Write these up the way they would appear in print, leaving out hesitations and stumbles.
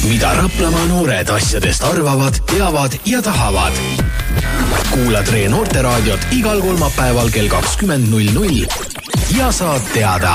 mida Raplamaa noored asjadest arvavad, teavad ja tahavad. Kuula Tre Noorteraadiot igal kolmapäeval kell 20.00 ja saad teada.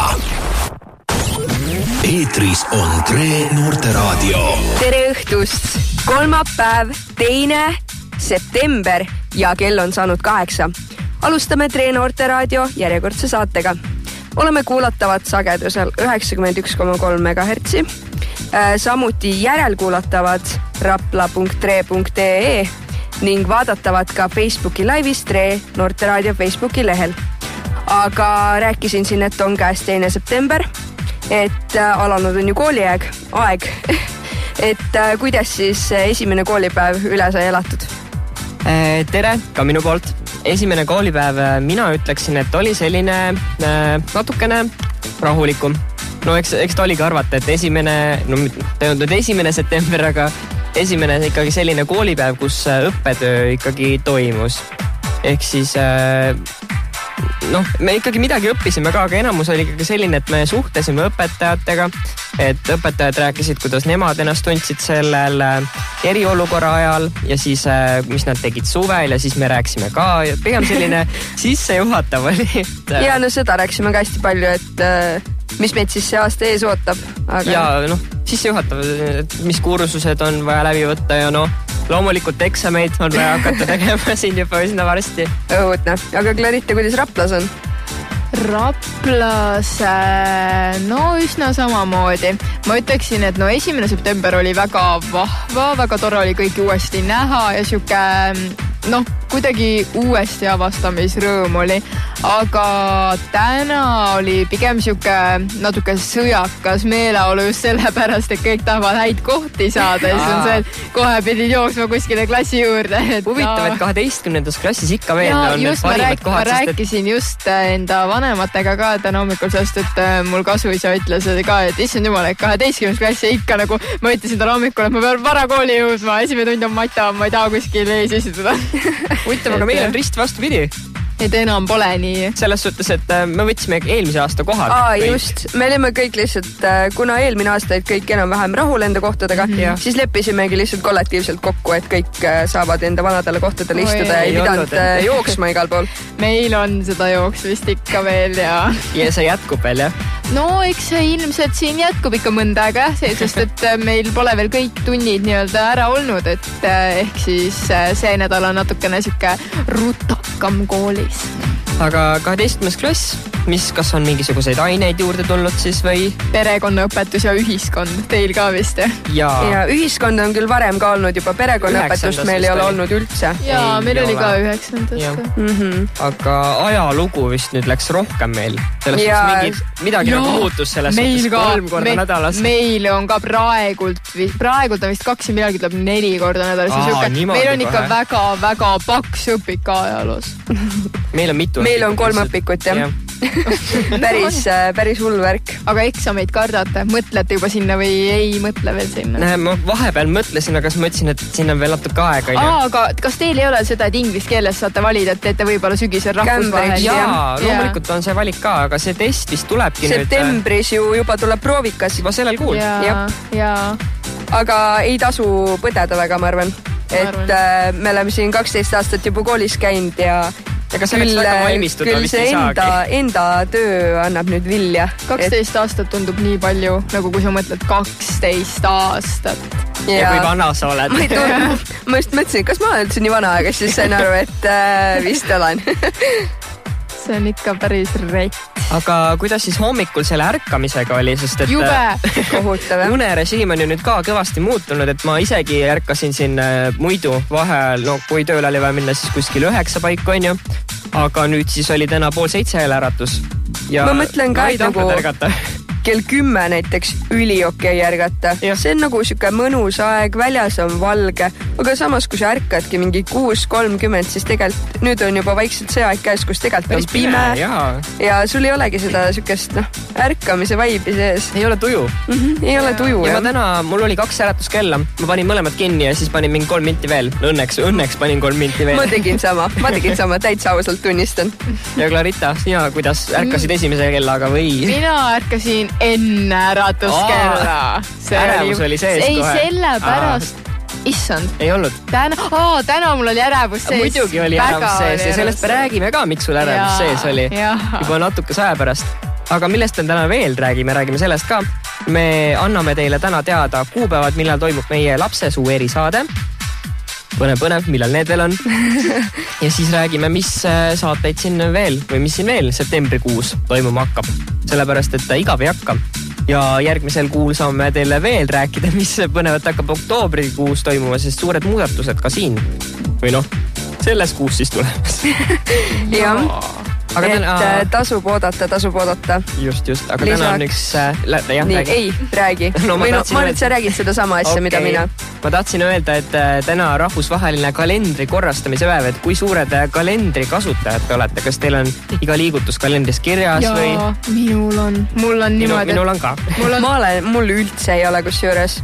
Eetris on Tre Noorteraadio. Tere õhtust! Kolmapäev, 2. september ja kell on saanud 8. Alustame Tre Noorteraadio järjekordse saatega. Oleme kuulatavad sagedusel 91,3 MHz. Samuti järelkuulatavad rapla.tre.ee ning vaadatavad ka Facebooki laivis Tre Noorteraadio Facebooki lehel. Aga rääkisin siin, et on käes 2. september, et alanud on ju kooliaeg, et kuidas siis esimene koolipäev üle sai elatud? Tere, ka minu poolt. Esimene koolipäev mina ütleksin, et oli selline natukene rahulikum. No eks ta oligi arvata, et esimene september, aga esimene ikkagi selline koolipäev, kus õppetöö ikkagi toimus. Ehk siis me ikkagi midagi õppisime ka, aga enamus oli ikkagi selline, et me suhtlesime õpetajatega, et õpetajad rääkisid, kuidas nemad ennast tundsid sellel eriolukorra ajal ja siis mis nad tegid suvel ja siis me rääkisime ka. Pigem selline sissejuhatav oli. Ja seda rääkisime ka hästi palju, et mis meid siis see aasta ees ootab. Aga... Ja sissejuhatav, mis kursused on vaja läbi võtta ja loomulikult eksameid on vaja hakata tegema siin juba üsna varsti. Õudne. Aga Clarita, kuidas Raplas on? Raplas, üsna samamoodi. Ma ütleksin, et 1. september oli väga vahva, väga tore oli kõiki uuesti näha ja siuke, kuidagi uuesti avastamisrõõm oli. Aga täna oli pigem siuke natuke sõjakas meeleolu just sellepärast, et kõik tahavad häid kohti saada ja siis on see, et kohe pidid jooksma kuskile klassi juurde. Huvitav, et 12. klassis ikka veel on need parimad kohad. Ma rääkisin just enda vanematega ka täna hommikul, sest et mul kasuisa ütles ka, et issand jumal, et 12. klassi ikka ma ütlesin täna hommikul, et ma pean vara kooli jõudma, esimene tund on mata, ma ei taha kuskil ees istuda. Huvitav, aga meil on rist vastupidi. Et enam pole nii. Selles suhtes, et me võtsime eelmise aasta kohad. Just. Me olime kõik lihtsalt, kuna eelmine aasta olid kõik enam vähem rahul enda kohtadega, siis leppisimegi lihtsalt kollektiivselt kokku, et kõik saavad enda vanadele kohtadele istuda ja ei pidanud jooksma igal pool. Meil on seda jooksvist ikka veel ja... Ja see jätkub veel, jah? Eks see ilmselt siin jätkub ikka mõnda aega, sest et meil pole veel kõik tunnid nii-öelda ära olnud, et ehk siis see nädal on natukene siuke rutakam koolis. Aga 12. klass, kas on mingisuguseid aineid juurde tulnud siis või? Perekonnaõpetus ja ühiskond, teil ka vist? Ja ühiskond on küll varem ka olnud juba, perekonnaõpetust meil ei ole olnud üldse. Ja meil oli ka 9. Aga ajalugu vist nüüd läks rohkem meil. Selles midagi muutus selles suhtes 3 korda nädalas. Meil on ka praegult on vist 2 millalgi tuleb 4 korda nädalas. Meil on ikka väga-väga paks õpik ajaloos. Meil on mitu. Meil on 3 õpikut, jah. Päris hull värk. Aga eksameid kardate? Mõtlete juba sinna või ei mõtle veel sinna? Ma vahepeal mõtlesin, aga ma mõtlesin, et sinna on veel natuke aega. Aga kas teil ei ole seda, et inglise keeles saate valida, et teete võib-olla sügisel rahvusvahel? Loomulikult on see valik ka, aga see test vist tulebki septembris ju juba tuleb proovikas. Juba sellel kuul. Aga ei tasu põdeda väga, ma arvan. Et me oleme siin 12 aastat juba koolis käinud ja küll see enda töö annab nüüd vilja. 12 aastat tundub nii palju, nagu kui sa mõtled 12 aastat. Ja kui vana sa oled. Ma just mõtlesin, kas ma olen üldse nii vana, aga siis sain aru, et vist olen. See on ikka päris rett. Aga kuidas siis hommikul selle ärkamisega oli, sest et jube kohutav. Unerežiim on ju nüüd ka kõvasti muutunud, et ma isegi ärkasin siin muidu vaheajal, kui tööl oli vaja minna siis kuskil 9 paiku, on ju. Aga nüüd siis oli täna 6:30 äratus. Ma mõtlen ka, et nagu kell 10 näiteks üliokei ärgata. See on nagu siuke mõnus aeg, väljas on valge, aga samas kui sa ärkadki mingi 6:30, siis tegelikult nüüd on juba vaikselt see aeg käes, kus tegelikult on pime ja sul ei olegi seda siukest ärkamise vaibi sees. Ei ole tuju. Ei ole tuju, ja ma täna, mul oli 2 äratuskella, ma panin mõlemad kinni ja siis panin mingi 3 minti veel. Õnneks panin 3 minti veel. Ma tegin sama, täitsa ausalt tunnistan. Ja Clarita, sina kuidas ärkasid esimese kellaga või? Mina ärkasin enne äratuskella. Ärevus oli sees kohe. Ei, sellepärast. Issand. Ei olnud. Täna mul oli ärevus sees. Muidugi oli ärevus sees ja sellest me räägime ka, miks sul ärevus sees oli. Juba natuke aja pärast. Aga millest me täna veel räägime sellest ka. Me anname teile täna teada kuupäevad, millal toimub meie lapsesuu erisaade. Põnev, millal need veel on. Ja siis räägime, mis saateid siin veel või mis siin veel septembrikuus toimuma hakkab. Sellepärast, et igav ei hakka. Ja järgmisel kuul saame teile veel rääkida, mis põnevat hakkab oktoobrikuus toimuma, sest suured muudatused ka siin. Või selles kuus siis tulemas. Jah. Et tasub oodata. Just. Aga täna on üks... Ei, räägi. Ma nüüd sa räägid seda sama asja, mida mina. Ma tahtsin öelda, et täna rahvusvaheline kalendri korrastamise päev, et kui suured kalendri kasutajad te olete. Kas teil on iga liigutus kalendris kirjas või? Jaa, minul on. Mul on niimoodi. Minul on ka. Mul üldse ei ole kusjuures.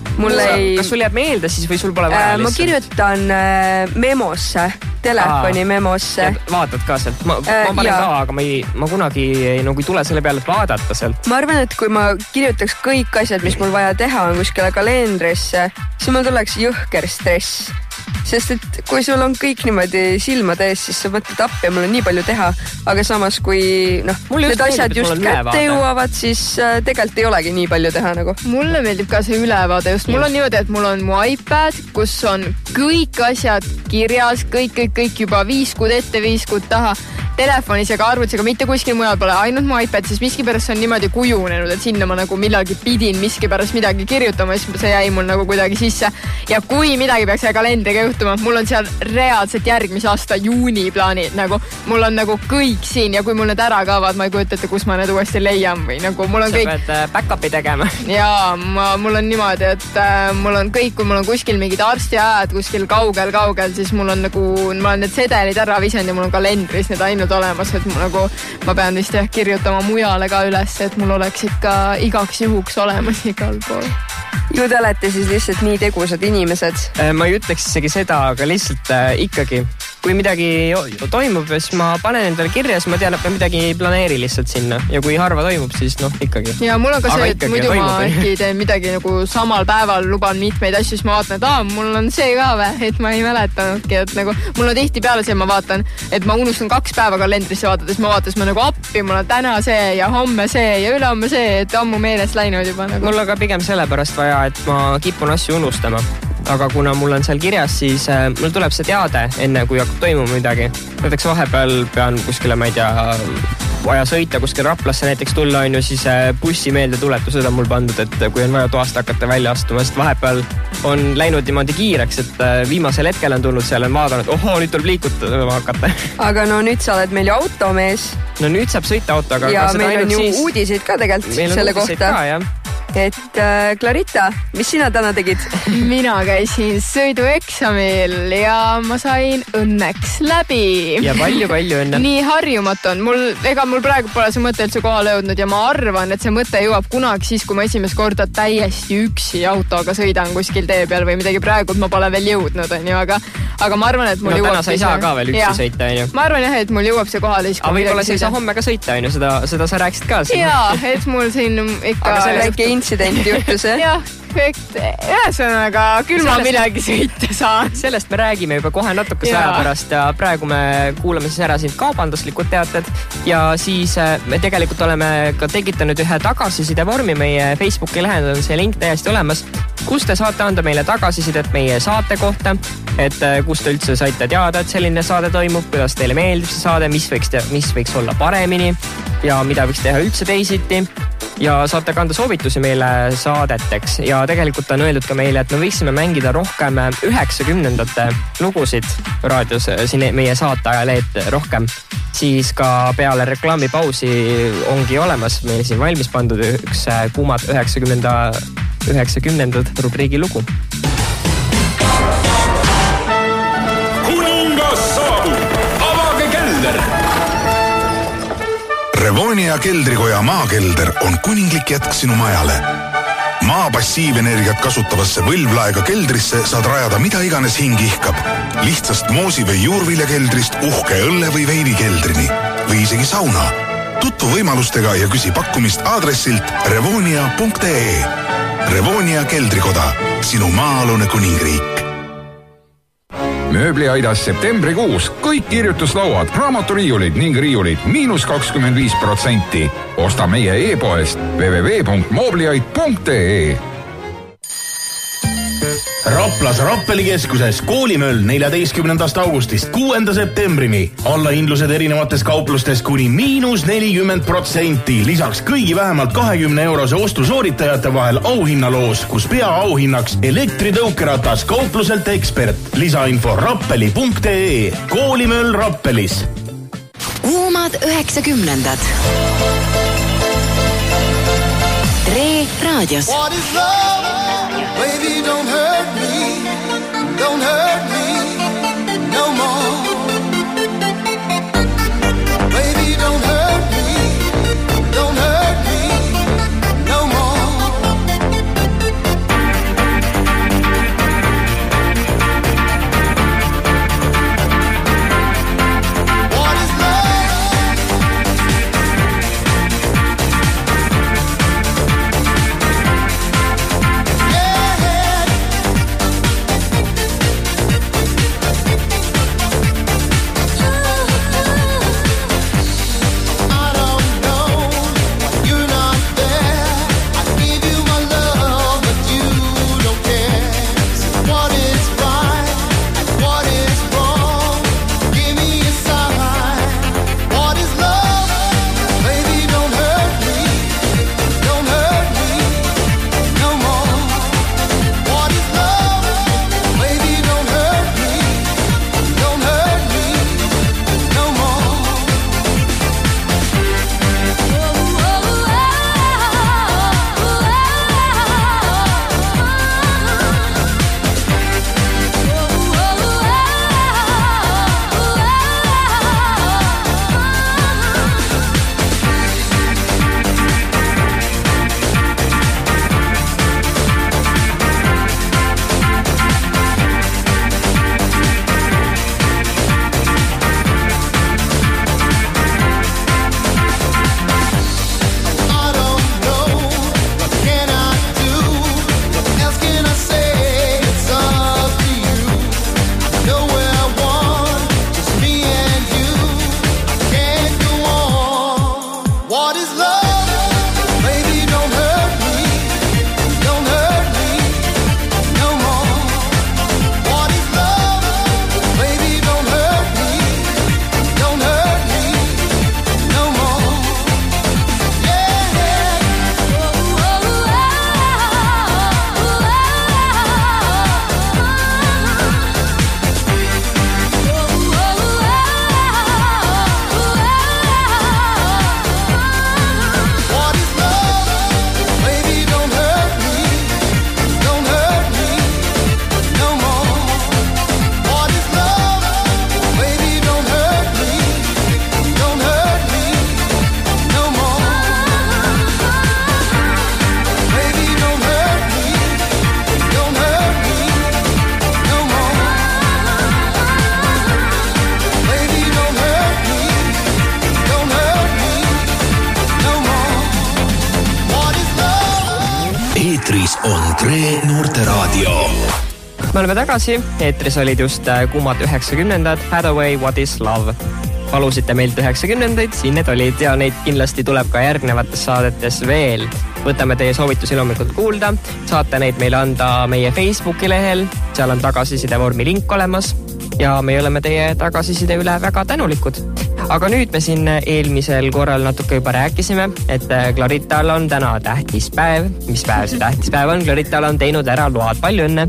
Kas sul jääb meelde siis või sul pole vaja lihtsalt? Ma kirjutan memosse, telefoni memosse. Vaatad ka sealt? Ma panen ka, aga ma kunagi ei tule selle peale, et vaadata sealt. Ma arvan, et kui ma kirjutaks kõik asjad, mis mul vaja teha on kuskile kalendrisse, siis mul tuleks jõhker stress. Sest et kui sul on kõik niimoodi silmade ees, siis sa mõtled appi ja mul on nii palju teha. Aga samas, kui need asjad just kätte jõuavad, siis tegelikult ei olegi nii palju teha nagu. Mulle meeldib ka see ülevaade just. Mul on niimoodi, et mul on mu iPad, kus on kõik asjad kirjas, kõik juba 5 kuud ette, 5 kuud taha. Telefonis ja ka arvutisega, mitte kuskil mujal pole, ainult mu iPad, siis miskipärast on niimoodi kujunenud, et sinna ma nagu millalgi pidin miskipärast midagi kirjutama, siis see jäi mul nagu kuidagi sisse. Ja kui midagi peaks kalendriga juhtuma, mul on seal reaalselt järgmise aasta juuni plaanid, nagu mul on nagu kõik siin ja kui mul need ära kaovad, ma ei kujuta ette, kus ma need uuesti leian või nagu mul on kõik... Sa pead back-upi tegema. Jaa, mul on niimoodi, et mul on kõik, kui mul on kuskil mingid arstiajad, kuskil kaugel, siis mul on nagu, ma olen need sedelid ära visend ja mul on kalendris need ainult olemas, et ma pean vist kirjutama mujale ka üles, et mul oleks ikka igaks juhuks olemas igal pool. Ju te olete siis lihtsalt nii tegusad inimesed? Ma ei ütleks isegi seda, aga lihtsalt ikkagi, kui midagi toimub, siis ma panen endale kirja, siis ma tean, et ma midagi ei planeeri lihtsalt sinna. Ja kui harva toimub, siis ikkagi. Ja mul on ka see, et muidu ma äkki teen midagi nagu samal päeval, luban mitmeid asju, siis ma vaatan, et mul on see ka või, et ma ei mäletanudki, et nagu mul on tihti peale see, ma vaatan, et ma unustan 2 päeva kalendrisse vaatades, ma vaatan, ma nagu appi, mul on täna see ja homme see ja ülehomme see, et ammu meelest läinud juba nagu. Mul on ka pigem sellepärast vaja, et ma kipun asju unustama. Aga kuna mul on seal kirjas, siis mul tuleb see teade enne, kui hakkab toimuma midagi. Näiteks vahepeal pean kuskile, ma ei tea, vaja sõita kuskil Raplasse näiteks tulla, siis bussi meeldetuletused on mul pandud, et kui on vaja toast hakata välja astuma, sest vahepeal on läinud niimoodi kiireks, et viimasel hetkel on tulnud seal, on vaadanud, nüüd tuleb liikutada hakata. Aga nüüd sa oled meil ju automees. No nüüd saab sõita autoga. Ja meil on ju uudiseid ka tegelikult selle kohta. Et Clarita, mis sina täna tegid? Mina käisin sõidueksamil ja ma sain õnneks läbi. Ja palju õnne. Nii harjumatu on. Mul praegu pole see mõte üldse kohale jõudnud ja ma arvan, et see mõte jõuab kunagi siis, kui ma esimest korda täiesti üksi autoga sõidan kuskil tee peal või midagi. Praegu ma pole veel jõudnud, on ju, aga ma arvan, et mul jõuab... täna sa ei saa ka veel üksi sõita, on ju? Ma arvan jah, et mul jõuab see kohale siis, kui midagi sõita. Sa homme ka sõita, on ju? Seda sa rääkisid ka siin. Jaa, et mul siin ikka... intsidenti juhtus, jah? Ühesõnaga, küll ma midagi sõita saan. Sellest me räägime juba kohe natuke aja pärast ja praegu me kuulame siis ära siin kaubanduslikud teated ja siis me tegelikult oleme ka tekitanud ühe tagasiside vormi meie Facebooki lehel on see link täiesti olemas, kus te saate anda meile tagasisidet meie saate kohta, et kus te üldse saite teada, et selline saade toimub, kuidas teile meeldib see saade, mis võiks olla paremini ja mida võiks teha üldse teisiti ja saate kanda soovitusi meile saadeteks ja tegelikult on öeldud ka meile, et me võiksime mängida rohkem 90-ndate lugusid raadios siin meie saate ajaleed rohkem. Siis ka peale reklaamipausi ongi olemas meil siin valmis pandud üks kuumad 90-ndad rubriigi lugu. Kuningas saabub, avage kelder! Revonia keldrikoja maakelder on kuninglik jätk sinu majale. Maa passiivenergiat kasutavasse võlvlaega keldrisse saad rajada mida iganes hing ihkab. Lihtsast moosi või juurviljakeldrist uhke õlle või veini keldrini või isegi sauna. Tutvu võimalustega ja küsi pakkumist aadressilt revonia.ee. Revonia keldrikoda, sinu maa-alune kuningriik. Mööbliaidas septembrikuus kõik kirjutuslauad, raamaturiiulid ning riiulid -25%. Osta meie e-poest www.mobliait.ee. Raplas Rappelikeskuses Koolimöll 14. augustist 6. septembrini. Allahindlused erinevates kauplustes kuni -40%. Lisaks kõigi vähemalt 20 eurose ostu sooritajate vahel auhinnaloos, kus peaauhinnaks elektritõukeratas kaupluselt Ekspert. Lisainfo rappeli.ee. Koolimöll Rappelis. Kuumad 90-ndad. Tre raadios. What is love? Baby, don't hurt me. Don't hurt me no more. Baby, don't hurt me. Don't hurt me no more. What is love? Eetris on Tre Noorteraadio. Me oleme tagasi. Eetris olid just kuumad 90-ndad. Hathaway, What is Love? Palusite meilt 90-ndaid, siin need olid ja neid kindlasti tuleb ka järgnevates saadetes veel. Võtame teie soovitusi loomulikult kuulda. Saate neid meile anda meie Facebooki lehel. Seal on tagasiside vormi link olemas ja me oleme teie tagasiside üle väga tänulikud. Aga nüüd me siin eelmisel korral natuke juba rääkisime, et Clarital on täna tähtis päev. Mis päev see tähtis päev on? Clarital on teinud ära load. Palju õnne!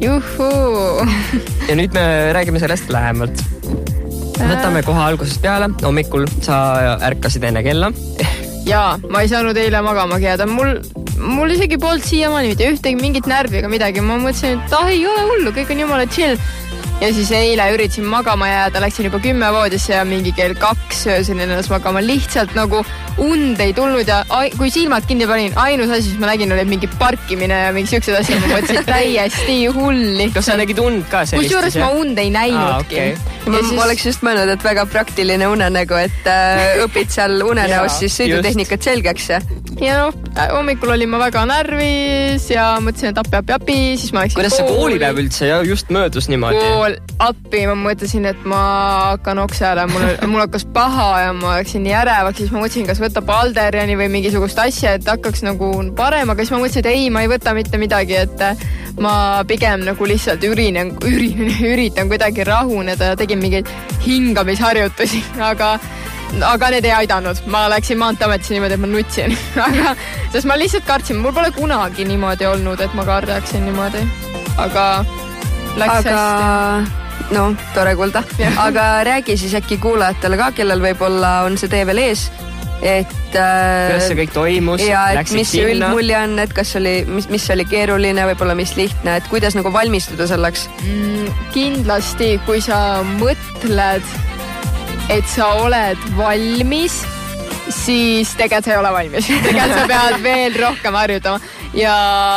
Juhuu! Ja nüüd me räägime sellest lähemalt. Võtame kohe algusest peale. Hommikul sa ärkasid enne kella. Jaa, ma ei saanud eile magama jääda. Mul isegi polnud siiamaani mitte ühtegi mingit närvi ega midagi. Ma mõtlesin, et ei ole hullu, kõik on jumala chill. ja siis eile üritasin magama jääda, läksin juba 10 voodisse ja mingi kell 2 öösel ennast magama, lihtsalt nagu und ei tulnud ja kui silmad kinni panin, ainus asi, mis ma nägin, oli mingi parkimine ja mingi siuksed asjad, ma mõtlesin täiesti hull lihtsalt. Kas sa nägid und ka sellist? Kusjuures ma und ei näinudki. Ma oleks just mõelnud, et väga praktiline unenägu, et õpid seal unenäos siis sõidutehnikat selgeks. Ja noh, hommikul olin ma väga närvis ja mõtlesin, et appi, siis ma läksin kuidas see koolipäev üldse ja just möödus niimoodi? Appi, ma mõtlesin, et ma hakkan oksele, mul hakkas paha ja ma läksin nii ärevaks, siis ma mõtlesin, kas võtta Balderiani või mingisugust asja, et hakkaks nagu parem, aga siis ma mõtlesin, et ei, ma ei võta mitte midagi, et ma pigem nagu lihtsalt üritan kuidagi rahuneda ja tegin mingeid hingamisharjutusi, aga need ei aidanud. Ma läksin Maanteeametisse niimoodi, et ma nutsin. Sest ma lihtsalt kartsin. Mul pole kunagi niimoodi olnud, et ma kardaksin niimoodi. Aga läks hästi. No, tore kuulda. Aga räägi siis äkki kuulajatele ka, kellel võib-olla on see tee veel ees. Kuidas see kõik toimus? Ja et mis see üldmulje on, et kas oli, mis oli keeruline, võib-olla mis lihtne, et kuidas nagu valmistuda selleks? Kindlasti, kui sa mõtled, et sa oled valmis, siis tegelikult sa ei ole valmis. Tegelikult sa pead veel rohkem harjutama. Ja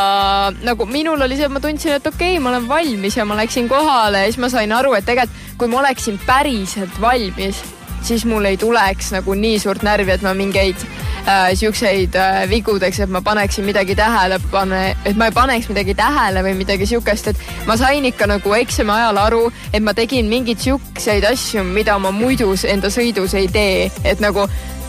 nagu minul oli see, et ma tundsin, et okei, ma olen valmis ja ma läksin kohale ja siis ma sain aru, et tegelikult kui ma oleksin päriselt valmis, siis mul ei tuleks nagu nii suurt närvi, et ma mingeid siukseid vigu teeks, et ma paneksin midagi tähele, et ma ei paneks midagi tähele või midagi siukest, et ma sain ikka nagu eksami ajal aru, et ma tegin mingeid siukseid asju, mida ma muidu enda sõidus ei tee, et nagu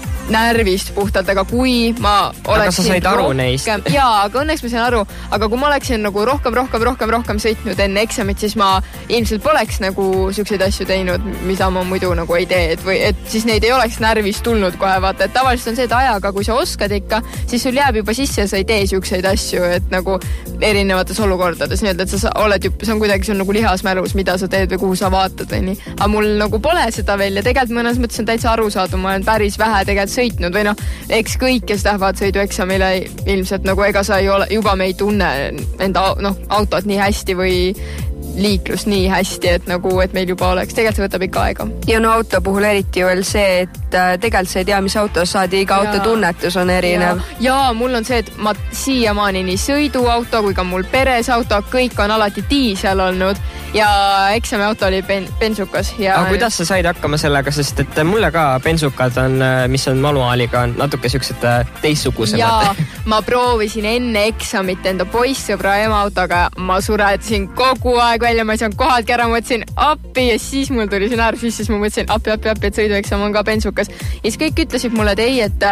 närvist puhtalt, aga kui ma oleksin aga sa said aru neist? Jaa, aga õnneks ma sain aru, aga kui ma oleksin nagu rohkem sõitnud enne eksamit, siis ma ilmselt poleks nagu siukseid asju teinud, mida ma muidu nagu ei tee, et siis neid ei oleks närvist tulnud kohe, vaata, et tavaliselt on see, et ajaga, kui sa oskad ikka, siis sul jääb juba sisse ja sa ei tee siukseid asju, et nagu erinevates olukordades, nii et sa oled juba, see on kuidagi sul nagu lihasmälus, mida sa teed või kuhu sa vaatad või nii. Aga mul nagu pole seda veel ja tegelikult mõnes mõttes on täitsa aru saada, ma olen päris vähe tegelikult sõitnud või noh, eks kõik, kes lähevad sõidueksamile ilmselt nagu ega sa ei ole, juba me ei tunne enda autot nii hästi või liiklust nii hästi, et nagu, et meil juba oleks. Tegelikult see võtab ikka aega. Ja no auto puhul eriti veel see, et tegelikult sa ei tea, mis auto saad, iga auto tunnetus on erinev. Ja mul on see, et ma siiamaani nii sõiduauto kui ka mul peres auto, kõik on alati diisel olnud ja eksami auto oli bensukas. Aga kuidas sa said hakkama sellega, sest et mulle ka bensukad on, mis on manuaaliga, on natuke siuksed teistsugused. Ja ma proovisin enne eksamit enda poissõbra ema autoga, ma suretasin kogu aeg välja, ma ei saanud kohadki ära, mõtlesin appi ja siis mul tuli see närv sisse, siis ma mõtlesin appi, et sõidueksam on ka bensukas. Ja siis kõik ütlesid mulle, et ei, et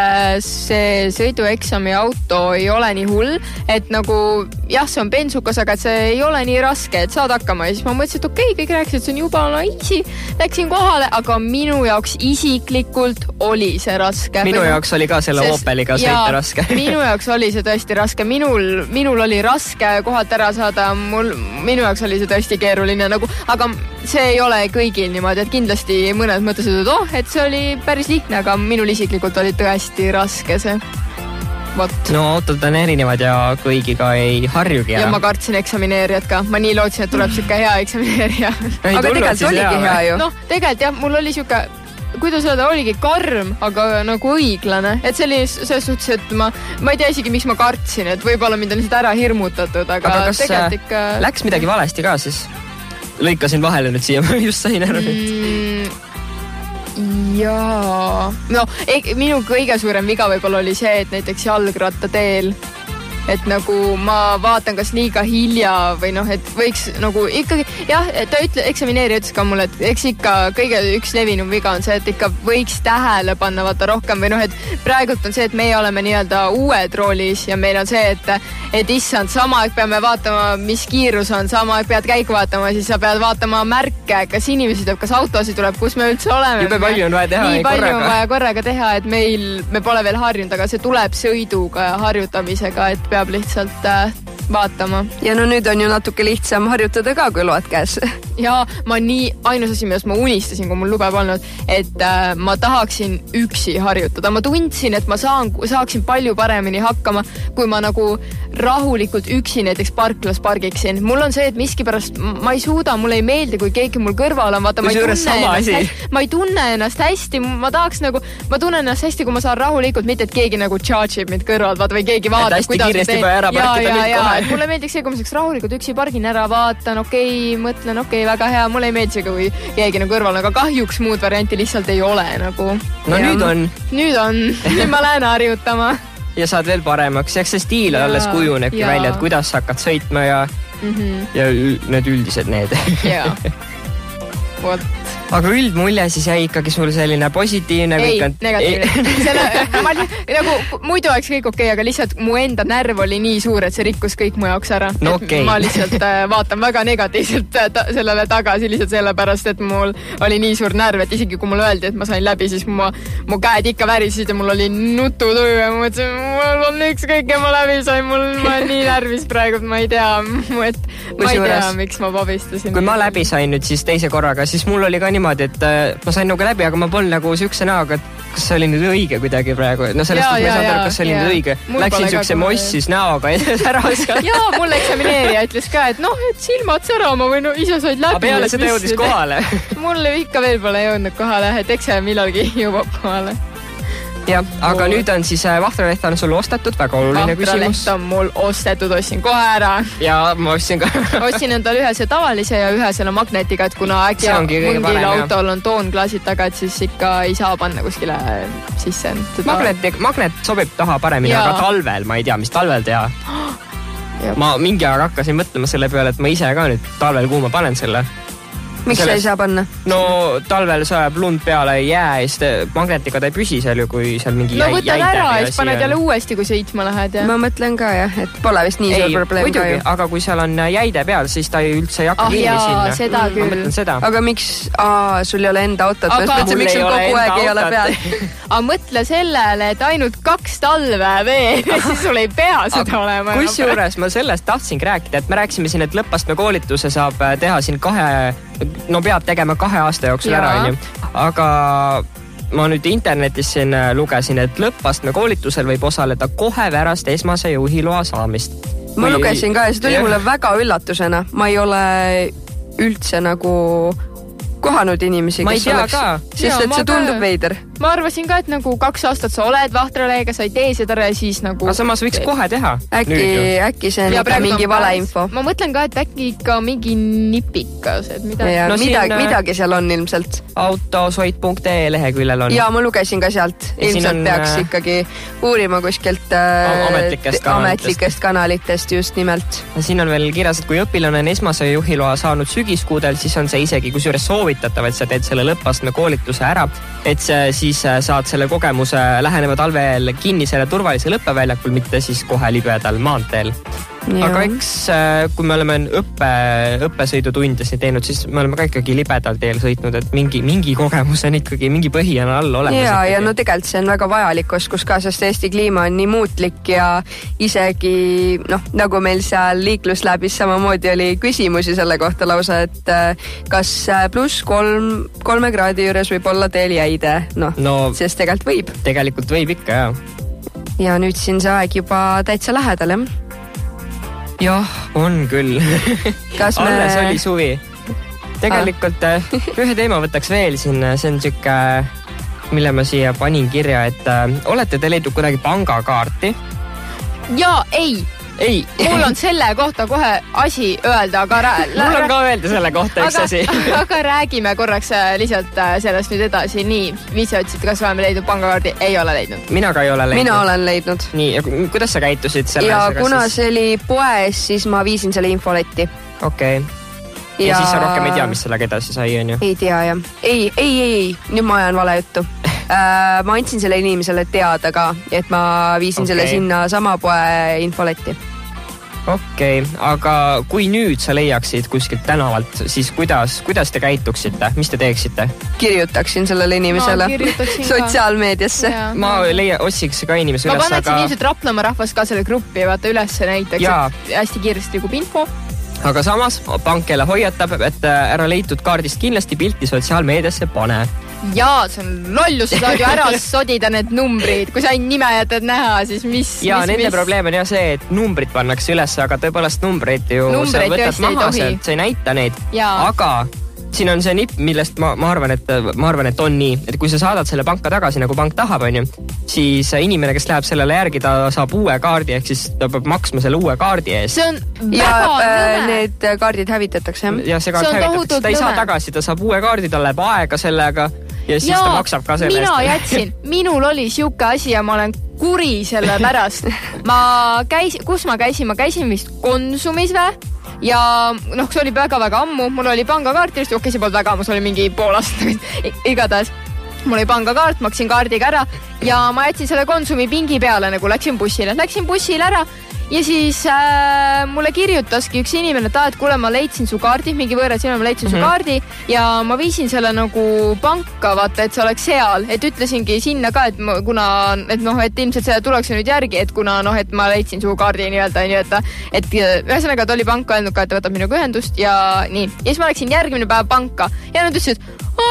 see sõidueksami auto ei ole nii hull, et nagu jah, see on bensukas, aga et see ei ole nii raske, et saad hakkama. Ja siis ma mõtlesin, et okei, kõik rääkisid, et see on juba easy. Läksin kohale, aga minu jaoks isiklikult oli see raske. Minu jaoks oli ka selle Opeliga sõita raske. Minu jaoks oli see tõesti raske. Minul oli raske kohalt ära saada, minu jaoks oli see tõesti keeruline nagu, aga see ei ole kõigil niimoodi, et kindlasti mõned mõtlesid, et see oli päris lihtne, aga minul isiklikult oli tõesti raske see. No autod on erinevad ja kõigiga ei harjugi. Ja ma kartsin eksamineerijat ka. Ma nii lootsin, et tuleb siuke hea eksamineerija. Aga tegelikult oligi hea ju. No tegelikult jah, mul oli siuke, kuidas öelda, oligi karm, aga nagu õiglane. Et see oli selles suhtes, et ma ei tea isegi, miks ma kartsin, et võib-olla mind on lihtsalt ära hirmutatud, aga tegelikult ikka... Läks midagi valesti ka siis? Lõikasin vahele nüüd siia, ma just sain aru. Jaa. No, minu kõige suurem viga võib-olla oli see, et näiteks jalgrattateel, et nagu ma vaatan kas liiga hilja või noh, et võiks nagu ikkagi, jah, ta eksamineerija ütles ka mulle, et eks ikka kõige üks levinum viga on see, et ikka võiks tähele panna vaata rohkem või noh, et praegult on see, et meie oleme nii-öelda uued roolis ja meil on see, et issand, sama aeg peame vaatama, mis kiirus on, sama aeg pead käiku vaatama, siis sa pead vaatama märke, kas inimesi tuleb, kas autosid tuleb, kus me üldse oleme. Jube palju on vaja teha nii palju on vaja korraga teha, et me pole veel harjunud, aga see tuleb sõiduga ja harjutamisega, et peab lihtsalt vaatama. Ja no nüüd on ju natuke lihtsam harjutada ka, kui loed käes. Ja ma ainus asi, millest ma unistasin, kui mul lube polnud, et ma tahaksin üksi harjutada. Ma tundsin, et ma saaksin palju paremini hakkama, kui ma nagu rahulikult üksi näiteks parklas pargiksin. Mul on see, et miskipärast ma ei suuda, mulle ei meeldi, kui keegi mul kõrval on. Vaata, ma ei tunne ennast hästi. Ma tunnen ennast hästi, kui ma saan rahulikult, mitte et keegi nagu charge'ib mind kõrvalt, vaata, või keegi vaatab, kuidas ma teen. Ja, mulle meeldiks see, kui ma saaks rahulikult üksi pargin ära, vaatan, mõtlen, väga hea, mulle ei meeldi see, kui keegi nagu kõrval, aga kahjuks muud varianti lihtsalt ei ole nagu. No nüüd on. Nüüd ma lähen harjutama. Ja saad veel paremaks, eks see stiil alles kujunebki välja, et kuidas sa hakkad sõitma ja need üldised need. Jaa. Vot. Aga üldmulje siis jäi ikkagi sul selline positiivne. Negatiivne. Nagu muidu oleks kõik okei, aga lihtsalt mu enda närv oli nii suur, et see rikkus kõik mu jaoks ära. No okay. Ma lihtsalt vaatan väga negatiivselt sellele tagasi lihtsalt sellepärast, et mul oli nii suur närv, et isegi kui mulle öeldi, et ma sain läbi, siis mu käed ikka värisid ja mul oli nututöö ja ma mõtlesin, mul on ükskõik ja ma läbi sain, ma olen nii närvis praegu, et ma ei tea, miks ma pabistasin. Kui ma läbi sain nüüd siis teise korraga, siis mul oli ka niimoodi, et ma sain nagu läbi, aga ma polnud nagu sükse näoga, et kas see oli nüüd õige kuidagi praegu. No sellest, et ma ei saanud aru, kas see oli nüüd õige. Läksin sükse mossis näoga ära. Jaa, mul eksamineerija ütles ka, et et silmad särama või ise said läbi. Aga peale seda jõudis kohale. Mul ikka veel pole jõudnud kohale, et eks see millalgi jõuab kohale. Jah, aga nüüd on siis Vahtraleht on sul ostetud, väga oluline küsimus. Vahtraleht on mul ostetud, ostsin kohe ära. Ja ma ostsin ka. Ostsin endal ühe see tavalise ja ühe selle magnetiga, et kuna äkki mingil autol on toonklaasid taga, et siis ikka ei saa panna kuskile sisse. Magnet sobib taha paremini, aga talvel, ma ei tea, mis talvel teha. Ma mingi aeg hakkasin mõtlema selle peale, et ma ise ka nüüd talvel kuuma panen selle. Miks sa ei saa panna? No talvel sajab lund peale jää ja siis magnetiga ta ei püsi seal ju, kui seal mingi jäide. No võtad ära ja siis paned jälle uuesti, kui sõitma lähed. Ma mõtlen ka jah, et pole vist nii suur probleem muidugi, ka ju. Aga kui seal on jäide peal, siis ta üldse ei hakka kinni sinna. Seda küll. Aga miks? sul ei ole enda autot. Miks sul kogu aeg ei ole peal? Aga mõtle sellele, et ainult 2 talve veel, siis sul ei pea seda olema. Kusjuures ma sellest tahtsingi rääkida, et me rääkisime siin, et lõppastme koolituse saab teha siin peab tegema 2 aasta jooksul ära, aga ma nüüd internetis siin lugesin, et lõppastme koolitusel võib osaleda kohe pärast esmase juhiloa saamist. Ma lugesin ka ja see tuli mulle väga üllatusena. Ma ei ole üldse nagu kohanud inimesi, kes oleks, sest et see tundub veider. Ma arvasin ka, et nagu 2 aastat sa oled Vahtralega, sa ei tee seda ja siis nagu... Aga samas võiks kohe teha. Äkki see on ikka mingi valeinfo. Ma mõtlen ka, et äkki ikka mingi nipikas, et midagi seal on ilmselt. Autosoit.ee leheküljel on. Ja ma lugesin ka sealt. Ilmselt peaks ikkagi uurima kuskilt ametlikest kanalitest just nimelt. Siin on veel kirjas, et kui õpilane on esmase juhiloa saanud sügiskuudel, siis on see isegi kusjuures soovitatav, et sa teed selle lõppastme koolituse ära, et siis saad selle kogemuse läheneva talvel kinnisele turvalisel õppeväljakul, mitte siis kohe libedal maanteel. Aga eks, kui me oleme õppesõidutunde siin teinud, siis me oleme ka ikkagi libedal teel sõitnud, et mingi kogemus on ikkagi, mingi põhi on all olemas. Ja no tegelikult see on väga vajalik oskus ka, sest Eesti kliima on nii muutlik ja isegi, nagu meil seal liiklusläbis samamoodi oli küsimusi selle kohta lausa, et kas +3 kraadi juures võib olla teel jäide, sest tegelikult võib. Tegelikult võib ikka, jah. Ja nüüd siin see aeg juba täitsa lähedal, jah? Jah, on küll. Alles oli suvi. Tegelikult ühe teema võtaks veel siin, see on siuke, mille ma siia panin kirja, et olete te leidnud kuidagi pangakaarti? Ja, ei. Mul on selle kohta kohe asi öelda, aga... Mul on ka öelda selle kohta üks asi. Aga räägime korraks lihtsalt sellest nüüd edasi. Nii, Viise otsid, kas oleme leidnud pangakaardi? Ei ole leidnud. Mina ka ei ole leidnud. Mina olen leidnud. Nii, ja kuidas sa käitusid selles? Ja kuna see oli poes, siis ma viisin selle infoletti. Okei. Ja siis sa rohkem ei tea, mis sellega edasi sai, on ju? Ei tea, jah. Ei. Nüüd ma ajan vale juttu. Ma andsin selle inimesele teada ka, et ma viisin selle sinna sama poe infoletti. Okei, aga kui nüüd sa leiaksid kuskilt tänavalt, siis kuidas te käituksite? Mis te teeksite? Kirjutaksin sellele inimesele sotsiaalmeediasse. Ma otsiks ka inimese üles. Ma paneksin ilmselt Raplamaa rahvas ka selle gruppi ja vaata üles näiteks, et hästi kiiresti liigub info. Aga samas pank jälle hoiatab, et ära leitud kaardist kindlasti pilti sotsiaalmeediasse pane. Jaa, see on lollus, sa saad ju ära sodida need numbrid. Kui sa ainult nime jätad näha, siis mis... Ja nende probleem on jah see, et numbrid pannakse üles, aga tõepoolest numbreid ju sa võtad maha, sa ei näita neid. Aga siin on see nipp, millest ma arvan, et on nii, et kui sa saadad selle panka tagasi, nagu pank tahab, on ju, siis inimene, kes läheb sellele järgi, ta saab uue kaardi, ehk siis ta peab maksma selle uue kaardi ees. See on väga need kaardid hävitatakse. Ja see kaart hävitatakse, ta ei saa tagasi, ta saab uue kaardi, ta läheb aega sellega ja siis ta maksab ka selle mina jätsin, minul oli siuke asi ja ma olen kuri selle pärast. Kus ma käisin vist Konsumis või? Ja see oli väga-väga ammu, mul oli pangakaart, see polnud väga ammu, see oli mingi pool aastat, igatahes. Mul oli pangakaart, maksin kaardiga ära ja ma jätsin selle Konsumi pingi peale, nagu läksin bussile ära ja siis mulle kirjutaski üks inimene, et kuule, ma leidsin su kaardi, mingi võõras inimene, ma leidsin su kaardi ja ma viisin selle nagu panka, vaata, et see oleks seal, et ütlesingi sinna ka, et ilmselt see tuleks nüüd järgi, et kuna et ma leidsin su kaardi nii-öelda, et ühesõnaga, et oli panka öelnud ka, et võtab minuga ühendust ja nii. Ja siis ma läksin järgmine päev panka ja nad ütlesid,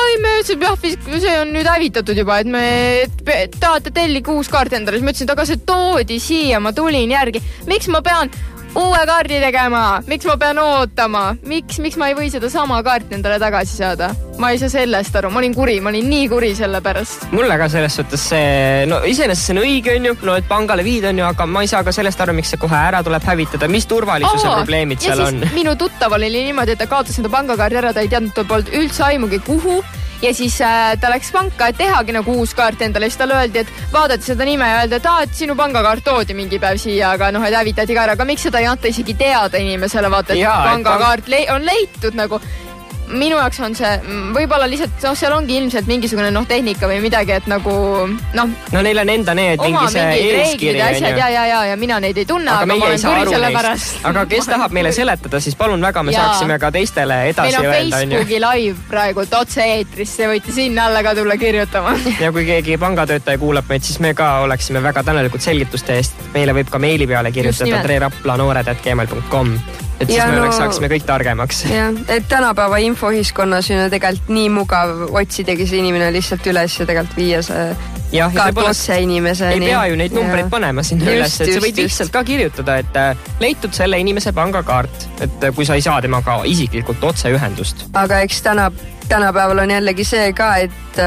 see on nüüd hävitatud juba, et me tahate telligi uus kaart endale. Siis ma ütlesin, et aga see toodi siia, ma tulin järgi. Miks ma pean uue kaardi tegema? Miks ma pean ootama? Miks ma ei või seda sama kaarti endale tagasi saada? Ma ei saa sellest aru, ma olin nii kuri selle pärast. Mulle ka selles suhtes see, iseenesest see on õige, on ju, et pangale viid on ju, aga ma ei saa ka sellest aru, miks see kohe ära tuleb hävitada, mis turvalisuse probleemid seal on. Ja siis minu tuttav oli niimoodi, et ta kaotas enda pangakaardi ära, ta ei teadnud, ta polnud üldse aimugi kuhu. Ja siis ta läks panka, et tehagi nagu uus kaart endale. Siis talle öeldi, et vaadati seda nime ja öeldi, et sinu pangakaart toodi mingi päev siia, aga et hävitati ka ära. Aga miks seda ei anta isegi teada inimesele, vaata, et pangakaart on leitud nagu... Minu jaoks on see, võib-olla lihtsalt, seal ongi ilmselt mingisugune tehnika või midagi, et nagu, neil on enda mingi see eeskiri. Ja mina neid ei tunne, aga ma olen kuri selle pärast. Aga kes tahab meile seletada, siis palun väga, me saaksime ka teistele edasi öelda. Meil on Facebooki live praegu, otse-eetris, see võite sinna alla ka tulla kirjutama. Ja kui keegi pangatöötaja kuulab meid, siis me ka oleksime väga tänulikud selgituste eest. Meile võib ka meili peale kirjutada treeraplaanoored@gmail.com. Et siis me saaksime kõik targemaks. Ja, et tänapäeva infoühiskonnas on tegelikult nii mugav otsidagi see inimene lihtsalt üles ja tegelikult viia see kaart otse inimese. Ei pea ju neid numbreid panema sinna üles, et sa võid lihtsalt ka kirjutada, et leitud selle inimese pangakaart, et kui sa ei saa temaga isiklikult otse ühendust. Aga eks tänapäeval on jällegi see ka, et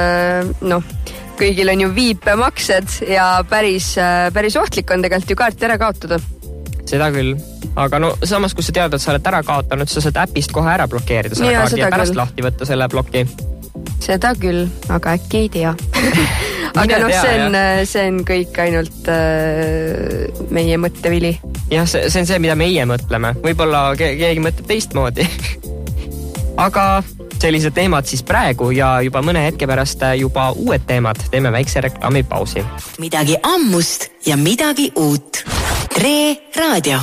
kõigil on ju viipemaksed ja päris ohtlik on tegelikult ju kaarti ära kaotada. Seda küll. Aga samas, kui sa tead, et sa oled ära kaotanud, sa saad äpist kohe ära blokeerida selle kaardi ja pärast lahti võtta selle bloki. Seda küll, aga äkki ei tea. Aga see on kõik ainult meie mõttevili. Jah, see on see, mida meie mõtleme. Võib-olla keegi mõtleb teistmoodi. Aga sellised teemad siis praegu ja juba mõne hetke pärast juba uued teemad. Teeme väikse reklaamipausi. Midagi ammust ja midagi uut. Tre Raadio.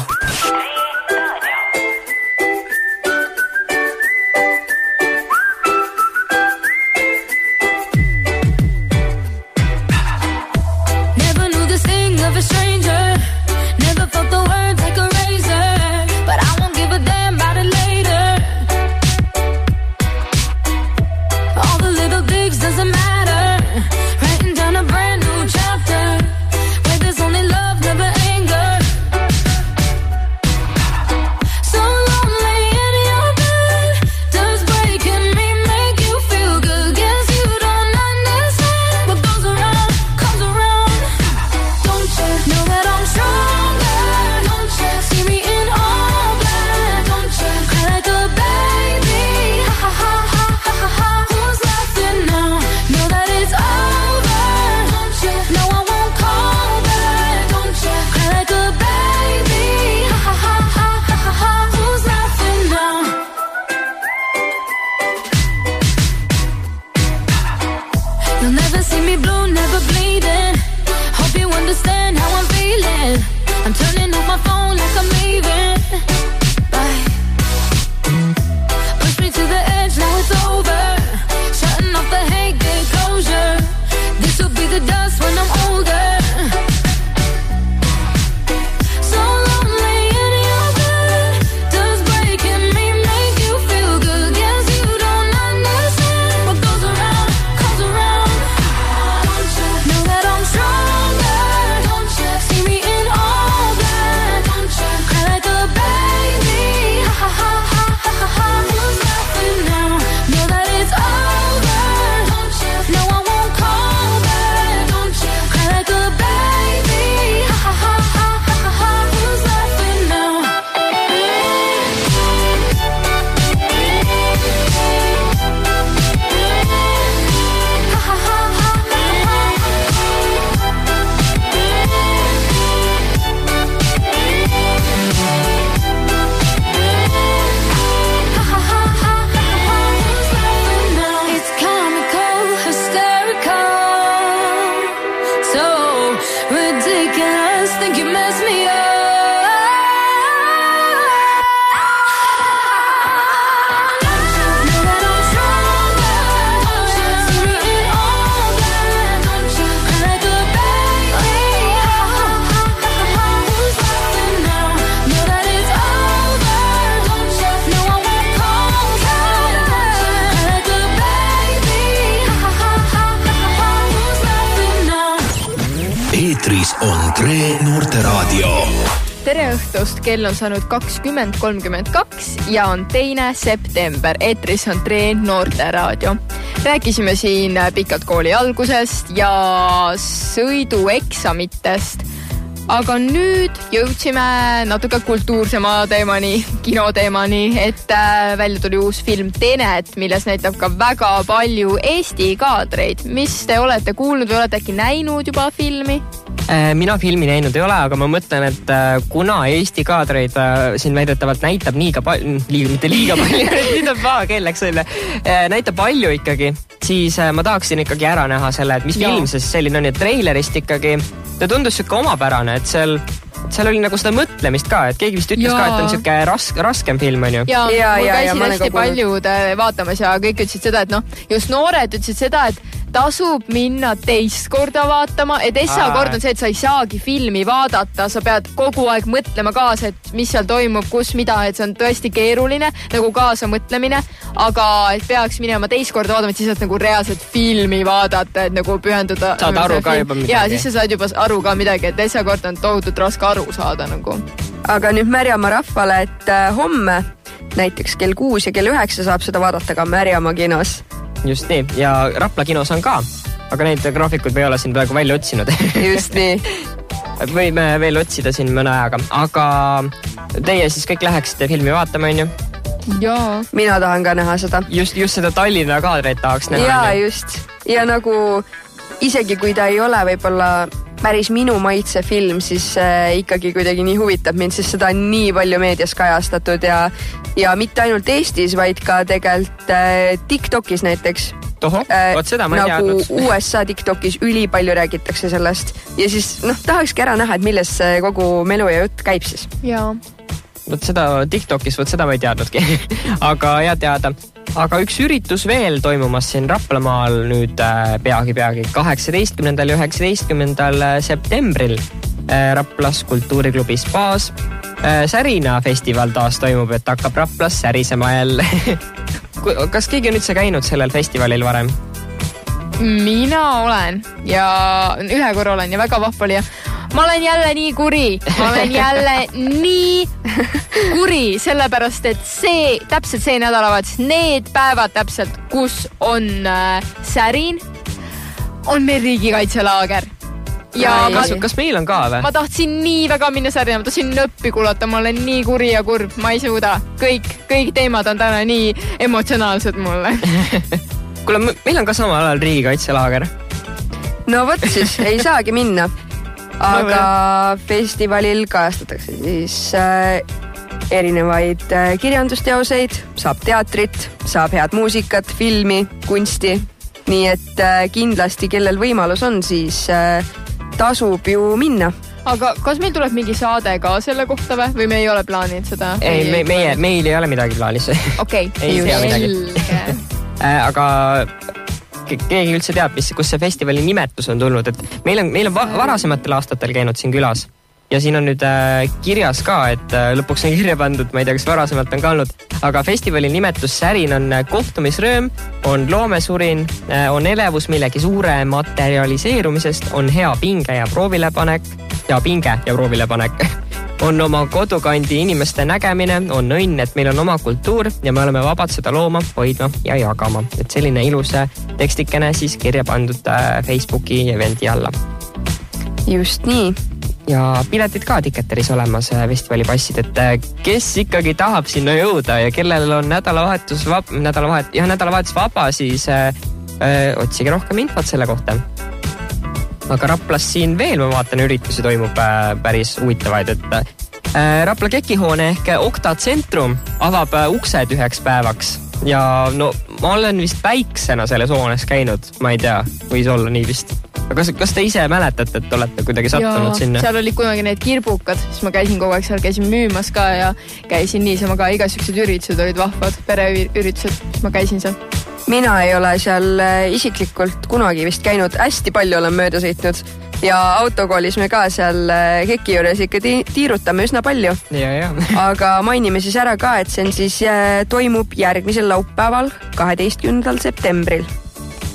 on Tre Noorteraadio. Tere õhtust, kell on saanud 20:32 ja on 2. september. Eetris on Tre Noorteraadio. Rääkisime siin pikalt kooli algusest ja sõidueksamitest. Aga nüüd jõudsime natuke kultuursema teemani, kinoteemani, et välja tuli uus film Tenet, milles näitab ka väga palju Eesti kaadreid. Mis te olete kuulnud või olete äkki näinud juba filmi? Mina filmi näinud ei ole, aga ma mõtlen, et kuna Eesti kaadreid siin väidetavalt näitab mitte liiga palju, nüüd on paha kell, eks selle, näitab palju ikkagi, siis ma tahaksin ikkagi ära näha selle, et mis film see selline on ja treilerist ikkagi, ta tundus siuke omapärane, et seal oli nagu seda mõtlemist ka, et keegi vist ütles ka, et on siuke raskem film, on ju. Ja mul käisin hästi paljud vaatamas ja kõik ütlesid seda, et just noored ütlesid seda, et tasub minna teist korda vaatama, et kord on see, et sa ei saagi filmi vaadata, sa pead kogu aeg mõtlema kaasa, et mis seal toimub, kus, mida, et see on tõesti keeruline, nagu kaasa mõtlemine, aga et peaks minema teist korda vaatama, et siis saad nagu reaalselt filmi vaadata, et nagu pühenduda. Saad aru ka juba midagi. Ja siis sa saad juba aru ka midagi, et kord on tohutult raske aru saada nagu. Aga nüüd Märjamaa rahvale, et homme näiteks kell 6 ja kell 9 saab seda vaadata ka Märjamaa kinos. Just nii, ja Rapla kinos on ka, aga neid graafikud me ei ole siin praegu välja otsinud. Just nii. Võime veel otsida siin mõne ajaga, aga teie siis kõik läheksite filmi vaatama, on ju? Jaa. Mina tahan ka näha seda. Just seda Tallinna kaadreid tahaks näha. Jaa, just. Ja nagu isegi kui ta ei ole võib-olla päris minu maitse film, siis ikkagi kuidagi nii huvitab mind, siis seda on nii palju meedias kajastatud ja mitte ainult Eestis, vaid ka tegelikult TikTokis näiteks. Tohoh, seda ma ei teadnud. Nagu USA TikTokis ülipalju räägitakse sellest ja siis tahakski ära näha, et milles kogu melu ja jutt käib siis. Jaa. Seda TikTokis, seda ma ei teadnudki, aga hea teada. Aga üks üritus veel toimumas siin Raplamaal nüüd peagi 18. ja 19. septembril Raplas kultuuriklubis Baas. Särina festival taas toimub, et hakkab Raplas särisema jälle. Kas keegi on üldse käinud sellel festivalil varem? Mina olen ja ühe korra olen ja väga vahva oli ja ma olen jälle nii kuri, sellepärast, et täpselt see nädalavahetus, need päevad täpselt, kus on särin, on meil riigikaitselaager. Ja kas meil on ka või? Ma tahtsin nii väga minna särina, ma tahtsin nöppi kulata, ma olen nii kuri ja kurb, ma ei suuda. Kõik teemad on täna nii emotsionaalsed mulle. Kuule, meil on ka samal ajal riigikaitselaager. No võt siis, ei saagi minna. Aga festivalil kajastatakse siis erinevaid kirjandusteoseid, saab teatrit, saab head muusikat, filmi, kunsti. Nii et kindlasti, kellel võimalus on, siis tasub ju minna. Aga kas meil tuleb mingi saade ka selle kohta või me ei ole plaaninud seda? Ei, meil ei ole midagi plaanis. Okei, selge. Aga keegi üldse teab, kus see festivali nimetus on tulnud, et meil on varasematel aastatel käinud siin külas ja siin on nüüd kirjas ka, et lõpuks on kirja pandud, ma ei tea, kas varasemalt on ka olnud, aga festivali nimetus Särin on kohtumisrööm, on loomesurin, on elevus millegi suure materialiseerumisest, on hea pinge ja proovilepanek, on oma kodukandi inimeste nägemine, on õnn, et meil on oma kultuur ja me oleme vabad seda looma, hoidma ja jagama. Et selline ilus tekstikene siis kirja pandud Facebooki eventi alla. Just nii. Ja piletid ka Ticketeris olemas festivalipassid, et kes ikkagi tahab sinna jõuda ja kellel on nädalavahetus vaba, siis otsige rohkem infot selle kohta. Aga Raplas siin veel, ma vaatan, üritusi toimub päris huvitavaid, et Rapla kekihoone ehk Okta Centrum avab uksed 1 päevaks ja no ma olen vist väiksena selles hoones käinud, ma ei tea, võis olla nii vist. Aga kas te ise mäletate, et olete kuidagi sattunud sinna? Seal oli kunagi need kirbukad, siis ma käisin kogu aeg seal, käisin müümas ka ja käisin niisama ka, igasugused üritused olid vahvad, pereüritused, siis ma käisin seal. Mina ei ole seal isiklikult kunagi vist käinud, hästi palju olen mööda sõitnud ja autokoolis me ka seal Keki juures ikka tiirutame üsna palju. Ja. Aga mainime siis ära ka, et see on siis toimub järgmisel laupäeval 12. septembril.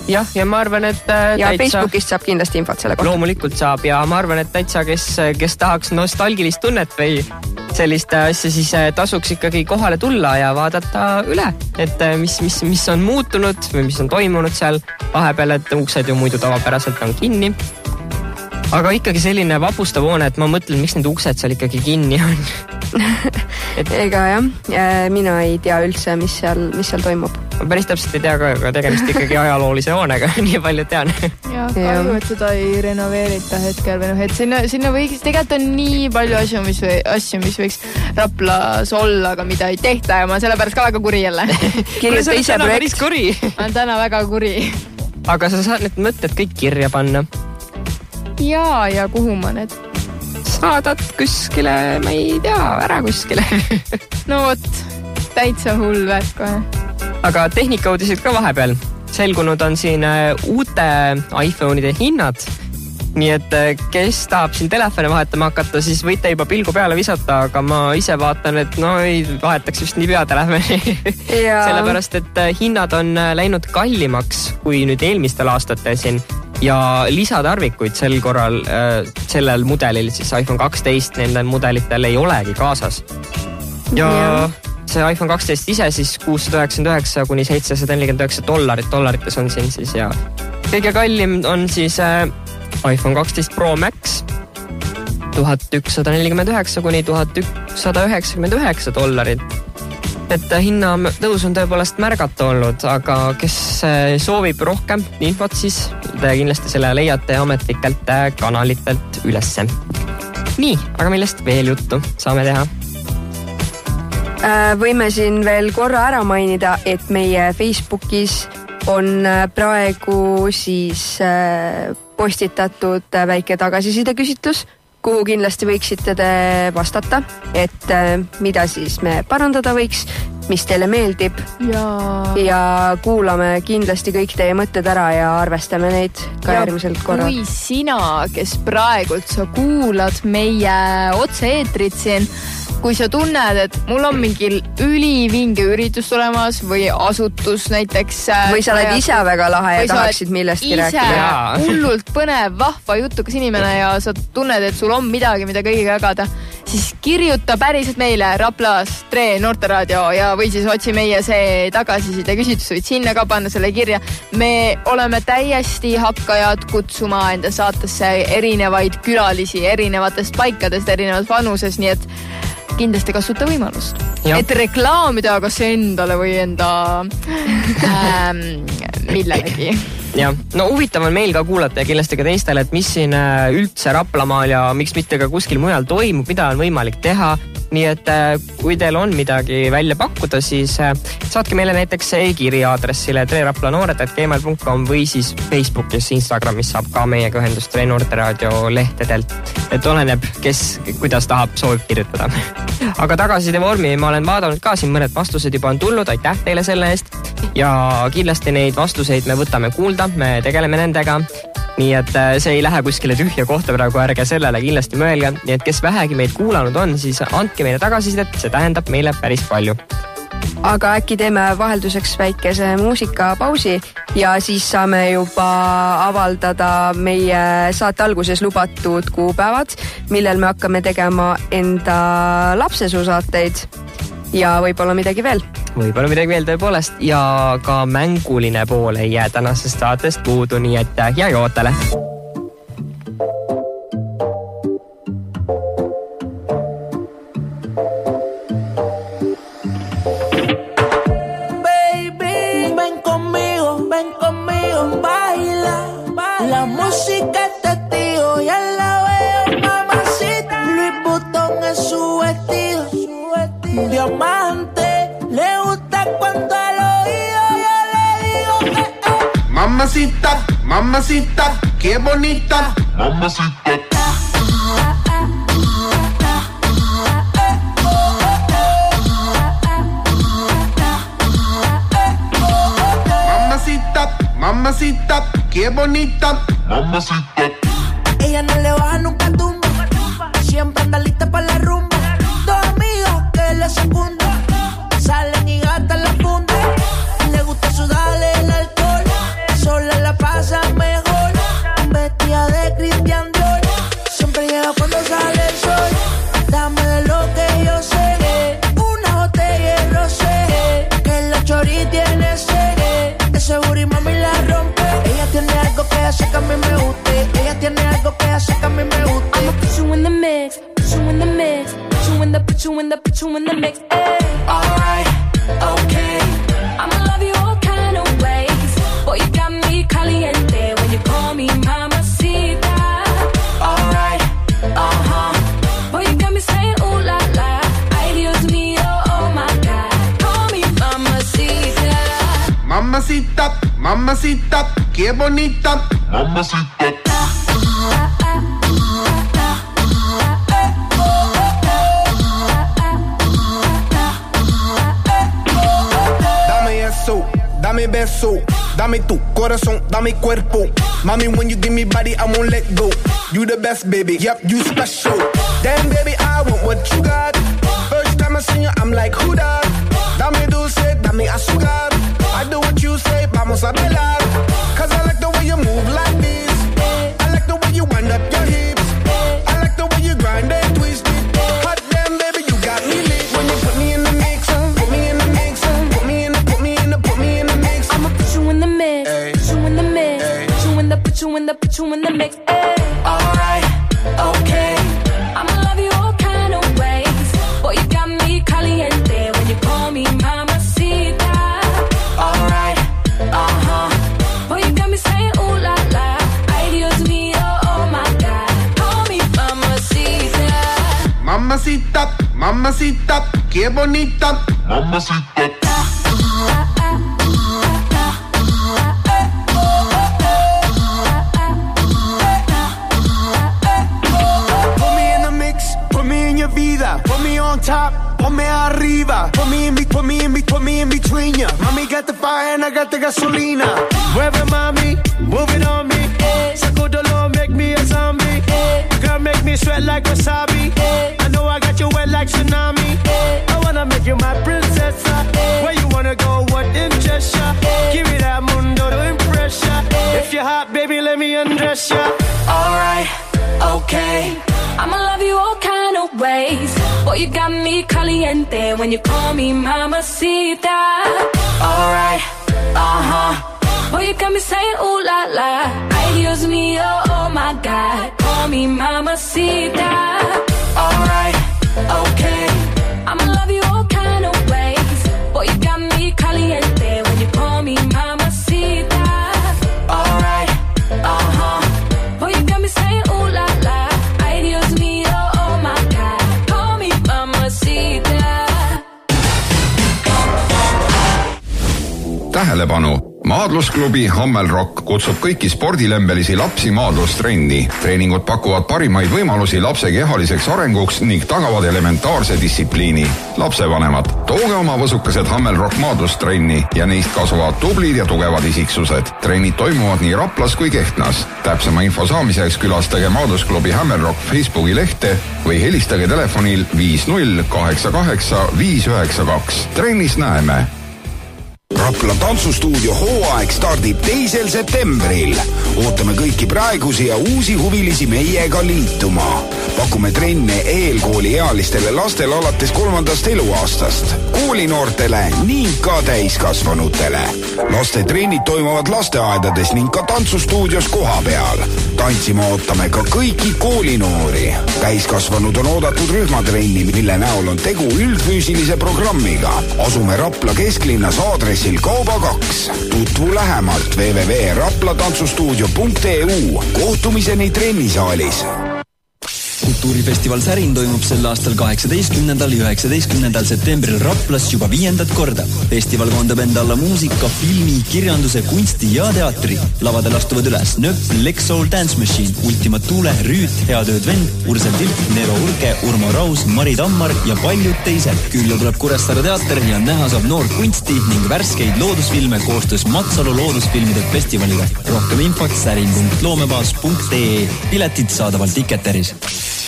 jah, ja ma arvan, et ja Facebookist saab kindlasti infot selle kohta. Loomulikult saab ja ma arvan, et täitsa, kes tahaks nostalgilist tunnet või sellist asja, siis tasuks ikkagi kohale tulla ja vaadata üle, et mis on muutunud või mis on toimunud seal vahepeal, et uksed ju muidu tavapäraselt on kinni. Aga ikkagi selline vapustav hoone, et ma mõtlen, miks need uksed seal ikkagi kinni on. Ega jah, mina ei tea üldse, mis seal toimub. Ma päris täpselt ei tea, aga tegemist ikkagi ajaloolise hoonega, nii palju tean. Ja, kahju, et seda ei renoveerita hetkel või et sinna võiks, tegelikult on nii palju asju, mis võiks Raplas olla, aga mida ei tehta ja ma sellepärast ka väga kuri jälle. Kirjuta ise projekt. Ma olen täna väga kuri. Aga sa saad need mõtted kõik kirja panna. Ja kuhu ma need? Saadad kuskile, ma ei tea, ära kuskile. No vot, täitsa hull värk kohe. Aga tehnikaudisid ka vahepeal. Selgunud on siin uute iPhone'ide hinnad. Nii et kes tahab siin telefone vahetama hakata, siis võite juba pilgu peale visata, aga ma ise vaatan, et ei vahetaks just nii pea telefoni. Sellepärast, et hinnad on läinud kallimaks kui nüüd eelmistel aastatel siin. Ja lisatarvikuid sel korral, sellel mudelil, siis iPhone 12, nendel mudelitel ei olegi kaasas. Ja see iPhone 12 ise siis $699 kuni $749. Dollarites on siin siis ja kõige kallim on siis iPhone 12 Pro Max $1149 kuni $1199. Et hinna tõus on tõepoolest märgata olnud, aga kes soovib rohkem infot, siis te kindlasti selle leiate ametlikelt kanalitelt ülesse. Nii, aga millest veel juttu saame teha? Võime siin veel korra ära mainida, et meie Facebookis on praegu siis postitatud väike tagasiside küsitlus, kuhu kindlasti võiksite te vastata, et mida siis me parandada võiks, mis teile meeldib ja kuulame kindlasti kõik teie mõtted ära ja arvestame neid ka järgmisel korral. Kui sina, kes praegult sa kuulad meie otse-eetrit siin, kui sa tunned, et mul on mingil ülivinge üritus tulemas või asutus näiteks. Või sa oled ise väga lahe ja tahaksid millestki rääkida. Ise hullult põnev, vahva jutukas inimene ja sa tunned, et sul on midagi, mida kõigiga jagada, siis kirjuta päriselt meile Raplas Tre Noorteraadio ja või siis otsi meie see tagasiside küsitlus, võid sinna ka panna selle kirja. Me oleme täiesti hakkajad kutsuma enda saatesse erinevaid külalisi erinevatest paikadest, erinevat vanuses, nii et kindlasti kasuta võimalust. Ja. Et reklaamida kas endale või enda millegi. Ja, no huvitav on meil ka kuulata ja kindlasti ka teistele, et mis siin üldse Raplamaal ja miks mitte ka kuskil mujal toimub, mida on võimalik teha. Nii et kui teil on midagi välja pakkuda, siis saatke meile näiteks e-kiri aadressile treraplaNoored@gmail.com või siis Facebookis, Instagramis saab ka meiega ühendust Tre Noorteraadio lehtedelt. Et oleneb, kes kuidas tahab, soovib kirjutada. Aga tagasiside vormi ma olen vaadanud ka, siin mõned vastused juba on tulnud, aitäh teile selle eest. Ja kindlasti neid vastuseid me võtame kuulda, me tegeleme nendega. Nii et see ei lähe kuskile tühja kohta praegu, ärge sellele kindlasti mõelge. Nii et kes vähegi meid kuulanud on, siis andke meile tagasisidet, see tähendab meile päris palju. Aga äkki teeme vahelduseks väikese muusikapausi ja siis saame juba avaldada meie saate alguses lubatud kuupäevad, millel me hakkame tegema enda lapsesuusaateid ja võib-olla midagi veel. Võib-olla midagi veel tõepoolest ja ka mänguline pool ei jää tänasest saatest puudu, nii et hea jootele! La música es testigo, ya la veo, mamacita. Louis Vuitton es su vestido, diamante. Le gusta cuando al oído yo le digo Mamacita, mamacita, qué bonita. Mamacita. Mamacita, mamacita, qué bonita. Mamacita. Ella no le baja nunca tumba, siempre anda lista para la rumba. Dos amigas que le secundan, salen y gastan la funda. Le gusta sudarle el alcohol, sola put you in the mix. Alright, okay. I'ma love you all kind of ways. Boy, you got me caliente when you call me mamacita. Alright, boy, you got me saying ooh la la. Ay, Dios mío, oh my God. Call me mamacita. Mamacita, mamacita, qué bonita. Mamacita. Dame beso, dame tu corazón, dame cuerpo. Mami, when you give me body, I won't let go. You the best, baby, yep, you special. Damn, baby, I want what you got. First time I seen you, I'm like, who that? Dame dulce, dame azúcar. I do what you say, vamos a bailar. Cause I like the way you move like this. I like the way you wind up your hips. I like the way you grind and twist it. Hot damn, baby, you got me lit. When you put me in the mix, put me in the mix, put me in the mix. I'ma put you in the mix, put you in the mix, put you in the mix. Alright, okay. I'ma love you all kind of ways. Boy, you got me caliente when you call me mamacita. Alright, boy, you got me saying ooh la la. Ay, Dios mío, oh my God. Call me mamacita. Mamacita, mamacita, qué bonita. Mamacita. Vida, put me on top, ponme arriba, put me in between ya. Mami got the fire and I got the gasolina. Mueve mami, move it on me. Saco dolor, make me a zombie. Girl, make me sweat like wasabi. I know I got you wet like tsunami. I wanna make you my princess. Where you wanna go, what interest ya? Give me that mundo to impress ya. If you're hot, baby, let me undress ya. Alright, okay. I'ma love you all kind of ways. Boy, you got me caliente when you call me mamacita. Alright, boy, you got me saying ooh la la. Ay, Dios mío, oh my God. Call me mamacita. Alright, okay. I'ma love you all kind of ways. Boy, you got me caliente when you call me mamacita. Alright, boy, you got me saying ooh la la. Tähelepanu! Maadlusklubi Hammel Rock kutsub kõiki spordilembelisi lapsi maadlustrenni. Treeningud pakuvad parimaid võimalusi lapse kehaliseks arenguks ning tagavad elementaarse distsipliini. Lapsevanemad, tooge oma võsukesed Hammel Rock maadlustrenni ja neist kasvavad tublid ja tugevad isiksused. Trennid toimuvad nii Raplas kui Kehtnas. Täpsema info saamiseks külastage Maadlusklubi Hammel Rock Facebooki lehte või helistage telefonil 5088 592. Trennis näeme! Rapla tantsustuudio hooaeg stardib 2. septembril. Ootame kõiki praegusi ja uusi huvilisi meiega liituma. Pakume trenne eelkooliealistele lastele alates 3. eluaastast, koolinoortele ning ka täiskasvanutele. Laste trennid toimuvad lasteaedades ning ka tantsustuudios koha peal. Tantsima ootame ka kõiki koolinoori. Täiskasvanud on oodatud rühmatrenni, mille näol on tegu üldfüüsilise programmiga. Asume Rapla kesklinnas aadressil Kauba 2. Tutvu lähemalt www.raplatantsustuudio.eu. Kohtumiseni trennisaalis. Kultuurifestival Särin toimub sel aastal 18. ja 19. septembril Raplas juba 5. korda. Festival koondab enda alla muusika, filmi, kirjanduse, kunsti ja teatri. Lavadel astuvad üles Nöpp, Lex Soul Dance Machine, Ultima Thule, Rüüt, Heatööd Vend, Ursel Tilk, Nero Urke, Urmo Raus, Mari Tammar ja paljud teised. Külla tuleb Kuressaare teater ja näha saab noort kunsti ning värskeid loodusfilme koostöös Matsalu loodusfilmide festivaliga. Rohkem infot särin.loomebaas.ee. Piletid saadaval Ticketeris.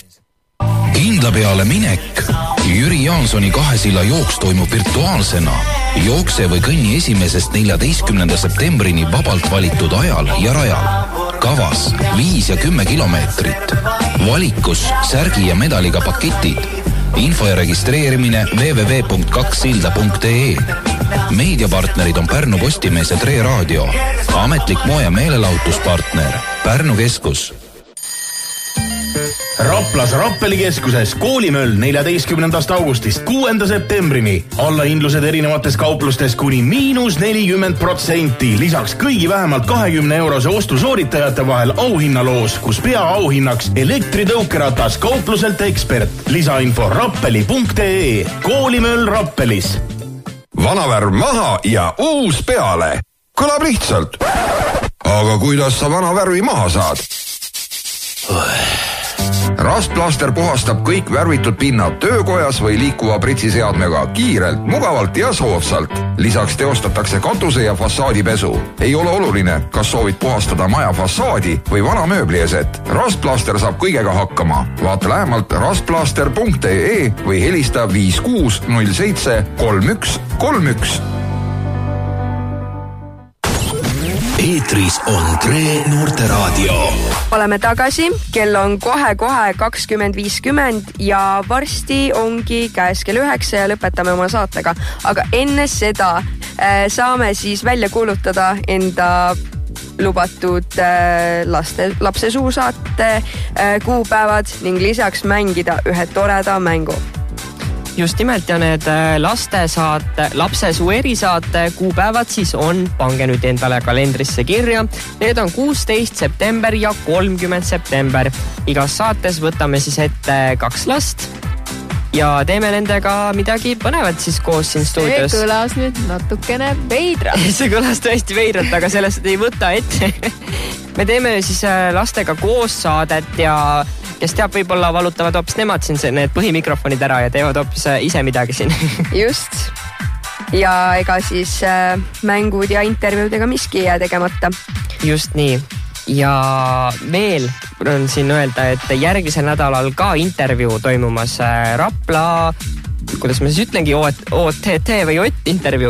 Kindla peale minek. Jüri Jaansoni 2 silla jooks toimub virtuaalsena. Jookse või kõnni 1. 14. septembrini vabalt valitud ajal ja rajal. Kavas 5 ja 10 kilomeetrit. Valikus särgi ja medaliga paketid. Info ja registreerimine www.2silda.ee. Meediapartnerid on Pärnu Postimees ja Tre Raadio. Ametlik moe- ja meelelahutuspartner Pärnu Keskus. Raplas Rappelikeskuses koolimöll 14. augustist 6. septembrini. Allahindlused erinevates kauplustes kuni -40%. Lisaks kõigi vähemalt 20 eurose ostu sooritajate vahel auhinnaloos, kus peaauhinnaks elektritõukeratas kaupluselt Ekspert. Lisainfo rappeli.ee. Koolimöll Rappelis. Vanavärv maha ja uus peale. Kõlab lihtsalt. Aga kuidas sa vana värvi maha saad? Rastplaster puhastab kõik värvitud pinnad töökojas või liikuva pritsiseadmega kiirelt, mugavalt ja soodsalt. Lisaks teostatakse katuse ja fassaadipesu. Ei ole oluline, kas soovid puhastada maja fassaadi või vana mööblieset. Rastplaster saab kõigega hakkama. Vaata lähemalt rastplaster.ee või helista 5607 3131. Eetris on Tre Noorteraadio. Oleme tagasi, kell on kohe-kohe 20:50 ja varsti ongi käes kell 9 ja lõpetame oma saatega. Aga enne seda saame siis välja kuulutada enda lubatud lapse suusaate kuupäevad ning lisaks mängida ühe toreda mängu. Just nimelt ja need lapse suu erisaate kuupäevad siis on, pange nüüd endale kalendrisse kirja. Need on 16 september ja 30 september. Igas saates võtame siis ette 2 last ja teeme nendega midagi põnevat siis koos siin stuudios. See kõlas nüüd natukene veidralt. See kõlas tõesti veidralt, aga sellest ei võta ette. Me teeme siis lastega koos saadet ja kes teab, võib-olla valutavad hoopis nemad siin need põhimikrofonid ära ja teevad hoopis ise midagi siin. Just. Ja ega siis mängud ja intervjuudega miski jää tegemata. Just nii. Ja veel on siin öelda, et järgmisel nädalal ka intervjuu toimumas Rapla, kuidas ma siis ütlengi, OTT või OT intervjuu.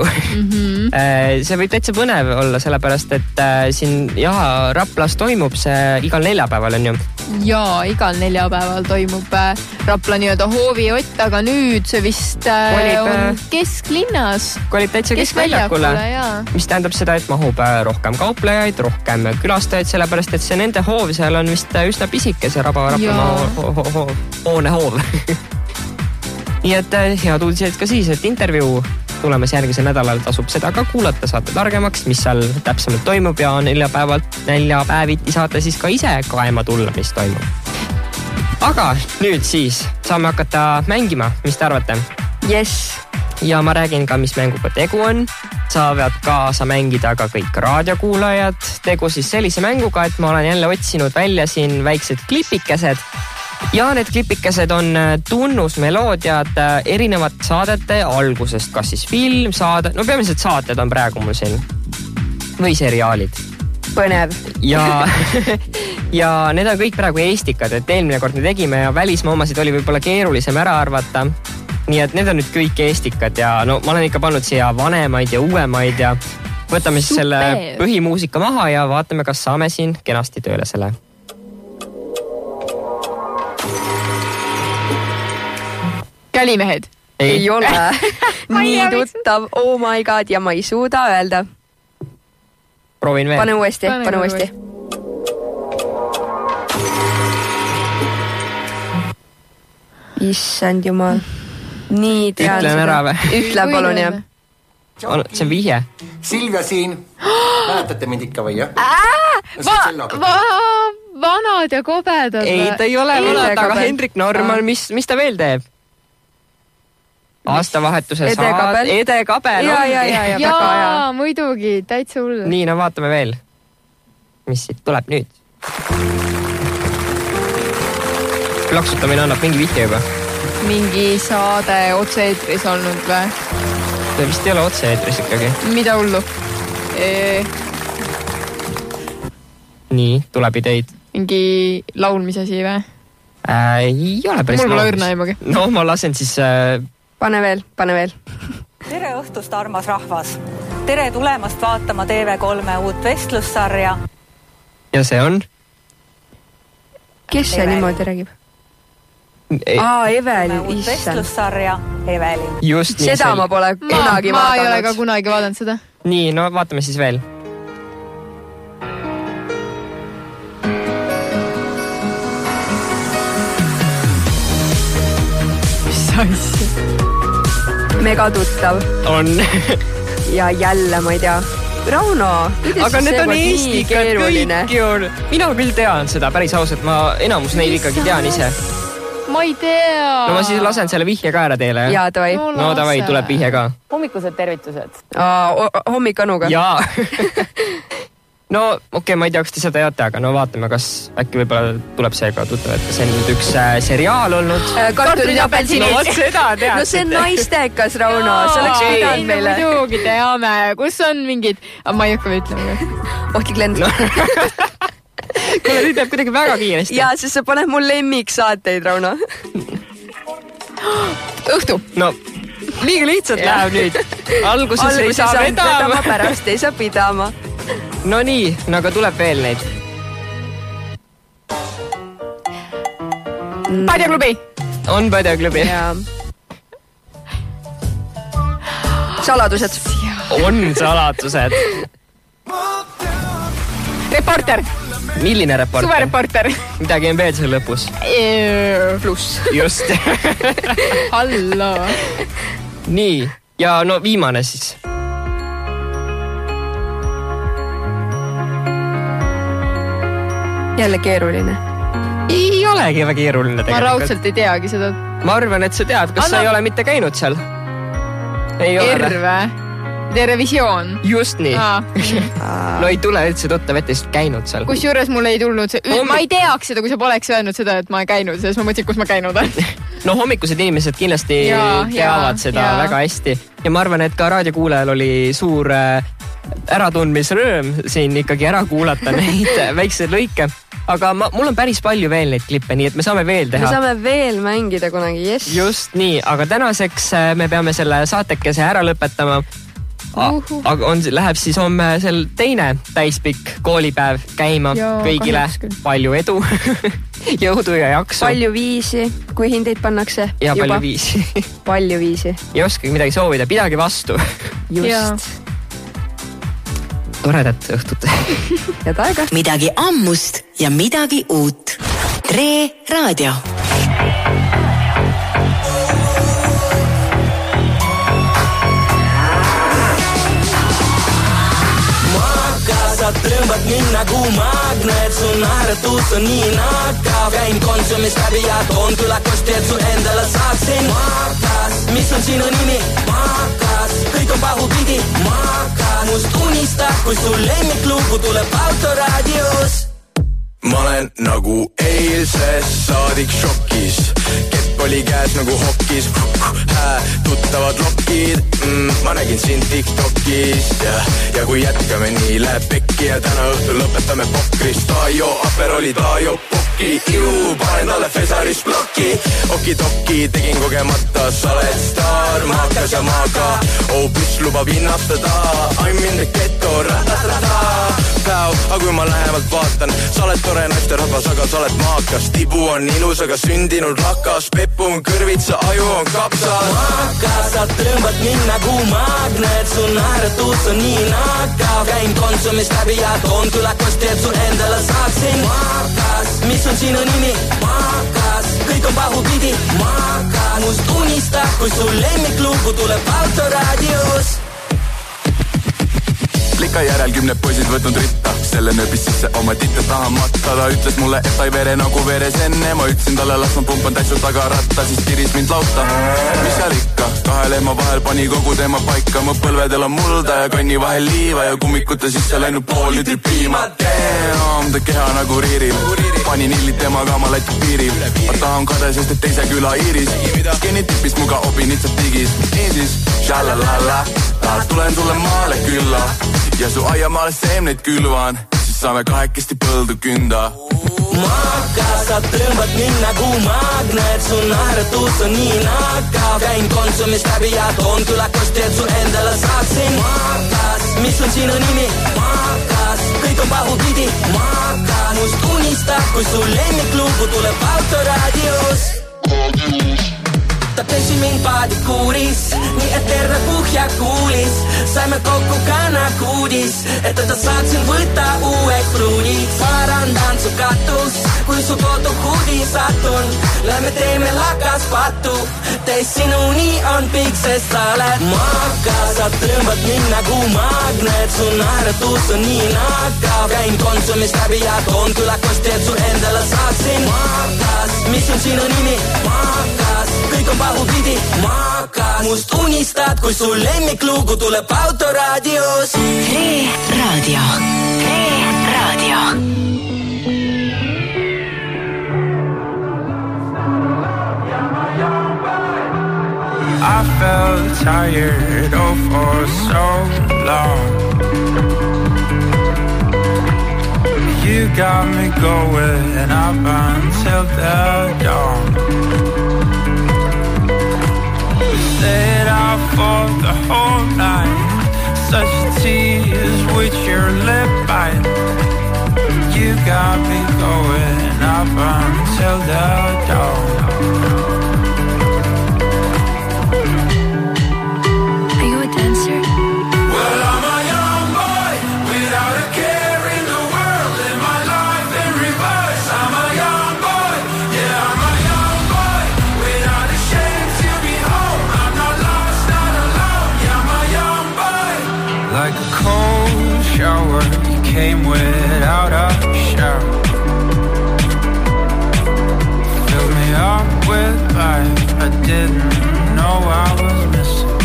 See võib täitsa põnev olla, sellepärast, et siin Raplas toimub see igal neljapäeval on ju. Jaa, igal neljapäeval toimub Rapla nii-öelda hooviott, aga nüüd see vist on kesklinnas. Kolib täitsa keskväljakule, mis tähendab seda, et mahub rohkem kauplejaid, rohkem külastajaid, sellepärast, et see nende hoov seal on vist üsna pisike, see Rapla hoone hoov. Nii et head uudised ka siis, et intervjuu tulemas järgmisel nädalal tasub seda ka kuulata, saate targemaks, mis seal täpsemalt toimub ja neljapäeviti saate siis ka ise kaema tulla, mis toimub. Aga nüüd siis saame hakata mängima, mis te arvate? Yes. Ja ma räägin ka, mis mänguga tegu on. Saavad kaasa mängida ka kõik raadiokuulajad. Tegu siis sellise mänguga, et ma olen jälle otsinud välja siin väiksed klipikesed. Ja need klipikesed on tunnusmeloodiad erinevate saadete algusest, kas siis film, saade, no peamiselt saated on praegu mul siin või seriaalid. Põnev. Ja need on kõik praegu eestikad, et eelmine kord me tegime ja välismaa omasid oli võib-olla keerulisem ära arvata. Nii et need on nüüd kõik eestikad ja no ma olen ikka pannud siia vanemaid ja uuemaid ja võtame siis selle põhimuusika maha ja vaatame, kas saame siin kenasti tööle selle. Kälimehed. Ei ole. Nii tuttav, oh my god, ja ma ei suuda öelda. Proovin veel. Pane uuesti. Issand jumal. Nii tean Ütlen ära või? Ütle palun jah. See on vihje. Silvia siin. Mäletate mind ikka või jah? Vanad ja kobedad. Ei, ta ei ole vanad, aga Hendrik Normal, mis ta veel teeb? Aastavahetuse saad. Edekabel. Jaa, muidugi, täitsa hull. Nii, no vaatame veel. Mis siit tuleb nüüd? Plaksutamine annab mingi vihje juba. Mingi saade otse-eetris olnud või? See vist ei ole otse-eetris ikkagi. Mida hullu? Nii, tuleb ideid. Mingi laulmisasi või? Ei ole päris mul pole õrna imagi. No ma lasen siis... Pane veel. Tere õhtust, armas rahvas. Tere tulemast vaatama TV3 uut vestlussarja. Ja see on? Kes see niimoodi räägib? Evelin, uut vestlussarja Evelin. Just nii. Seda ma pole kunagi vaadanud. Ma ei ole ka kunagi vaadanud seda. Nii, no vaatame siis veel. Mega tuttav. On. Ja jälle, ma ei tea. Rauno, aga need on eestikad kõik ju. Mina küll tean seda päris ausalt. Ma enamus neid ikkagi tean ise. Ma ei tea. No ma siis lasen selle vihje ka ära teile. Jaa, tavai. No tavai, tuleb vihje ka. Hommikused tervitused. Hommikanuga. Jaa. No okei, ma ei tea, kas te seda teate, aga no vaatame, kas äkki võib-olla tuleb seega tuttav, et see on nüüd üks seriaal olnud. Kartulid ja apelsinid. No vot seda tead. No see on naistekas, Rauno. See oleks pidanud meile. Muidugi teame. Kus on mingid... Ma ei hakka ütlema. Ohtlik lend. Kuule, nüüd läheb kuidagi väga kiiresti. Jaa, sest sa paned mul lemmiksaateid, Rauno. Õhtu. No, liiga lihtsalt läheb nüüd. Alguses ei saa vedama. Pärast ei saa pidama. No nii, aga tuleb veel neid. Padjaklubi. On Padjaklubi. Saladused. On saladused. Reporter. Milline reporter? Suvereporter. Midagi on veel selle lõpus. Pluss. Just. Hallo. Nii, ja no viimane siis. Jälle keeruline. Ei olegi väga keeruline tegelikult. Ma raudselt ei teagi seda. Ma arvan, et sa tead. Kas sa ei ole mitte käinud seal? Erve. Televisioon. Just nii. No ei tule üldse tuttav ette, sest käinud seal. Kus juures mul ei tulnud see... Ma ei teaks seda, kui sa poleks öelnud seda, et ma ei käinud, sest ma mõtlesin, kus ma käinud olen. No hommikused inimesed kindlasti teavad seda väga hästi. Ja ma arvan, et ka raadiokuulajal oli suur äratundmisrööm siin ikkagi ära kuulata neid väikseid lõike. Aga mul on päris palju veel neid klippe, nii et me saame veel teha. Me saame veel mängida kunagi, yes. Just nii, aga tänaseks me peame selle saatekese ära lõpetama. Aga läheb siis homme sel teine täispikk koolipäev käima kõigile. Palju edu, jõudu ja jaksu. Palju viisi, kui hindeid pannakse. Ja palju viisi. Palju viisi. Ei oskagi midagi soovida, pidagi vastu. Just. Toredat õhtut. Head aega. Midagi ammust ja midagi uut. Tre Raadio. Sa tõmbad mind nagu magnet, su naeratus on nii nakav. Käin konsumist läbi ja toon külakosti, et su endale saaksin. Makas, mis on sinu nimi? Makas, kõik on pahupidi. Makas, must unista, kui su lemmiklugu tuleb autoraadios. Ma olen nagu eilsest saadik šokis. Kepp oli käes nagu hokis. Tuttavad lokid. Ma nägin sind TikTokis. Ja kui jätkame nii, läheb pekki. Ja täna õhtul lõpetame pokris. Taio, aperoli, taio, pokki. Panen talle Fesaris blokki. Okidoki, tegin kogemata. Sa oled staar, maakas ja maaga. Bis lubab hinnastada. I'm in the ghetto, ratatata. Aga kui ma lähemalt vaatan, sa oled tore naisterahvas, aga sa oled maakas. Tibu on ilus, aga sündinud rakas. Peppu on kõrvitsa, aju on kapsas. Maakas, sa tõmbad mind nagu magnet. Su naeratus on nii nakav. Käin konsumist läbi ja toon külakosti, et su endale saaksin. Maakas, mis on sinu nimi? Maakas, kõik on pahupidi. Maakas, must unista, kui su lemmiklugu tuleb autoraadios. Klika järel 10 poisid võtnud ritta. Selle nööbis sisse oma titte taha matta. Ta ütles mulle, et ta ei vere nagu veres enne. Ma ütlesin talle, las ma pumpan täitsu taga ratta. Siis tiris mind lauta. Mis seal ikka? Kahe lehma vahel pani kogu teema paika. Mu põlvedel on mulda ja kanni vahel liiva. Ja kummikute sisse läinud pool litri piima. Damn, ta keha nagu riiril. Panin illid temaga ma Läti piiril. Ma tahan kade, sest et teise küla iiris. Kenni tipis muga obin itsad tigis. Niisiis, shalalala. Tulen sulle maale külla. Ja su aiamaale seemneid külvan. Siis saame kahekesti põldu künda. Maakas, sa tõmbad mind nagu magnet. Su naeratus on nii nakav. Käin konsumist läbi ja toon külakosti, et su endale saaksin. Maakas, mis on sinu nimi? Maakas, kõik on pahupidi. Maakas, must unista, kui su lemmiklugu tuleb autoraadios. ta pesi mind paadikuuris, nii et terve Puhja kuulis. Saime kokku kannakuudis, et ta saaksin võtta uueks pruuniks. Parandan su katus, kui su fotohuudi satun. Lähme teeme lakaspatu, teis sinuni on pikk, sest sa oled maakas. Sa tõmbad mind nagu magnet, su naeratus on nii nakav. Käin Konsumist läbi ja toon külakosti, et su endale saaksin maakas. Mis on sinu nimi? Maakas, kõik on pahupidi maakas. Must unistad, kui sul lemmiklugu tuleb autoraadios. Raadio. I felt tired for so long. You got me going up until the dawn. Stayed out for the whole night. Such tears with your lip bite. You got me going up until the dawn. Came without a shower. Filled me up with life I didn't know I was missing.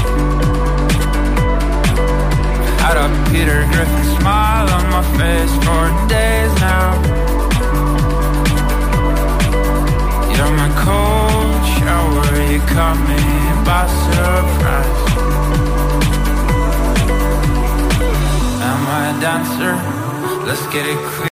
Had a Peter Griffin smile on my face for days now. You're my cold shower, you caught me by surprise. Am I a dancer? Let's get it clear.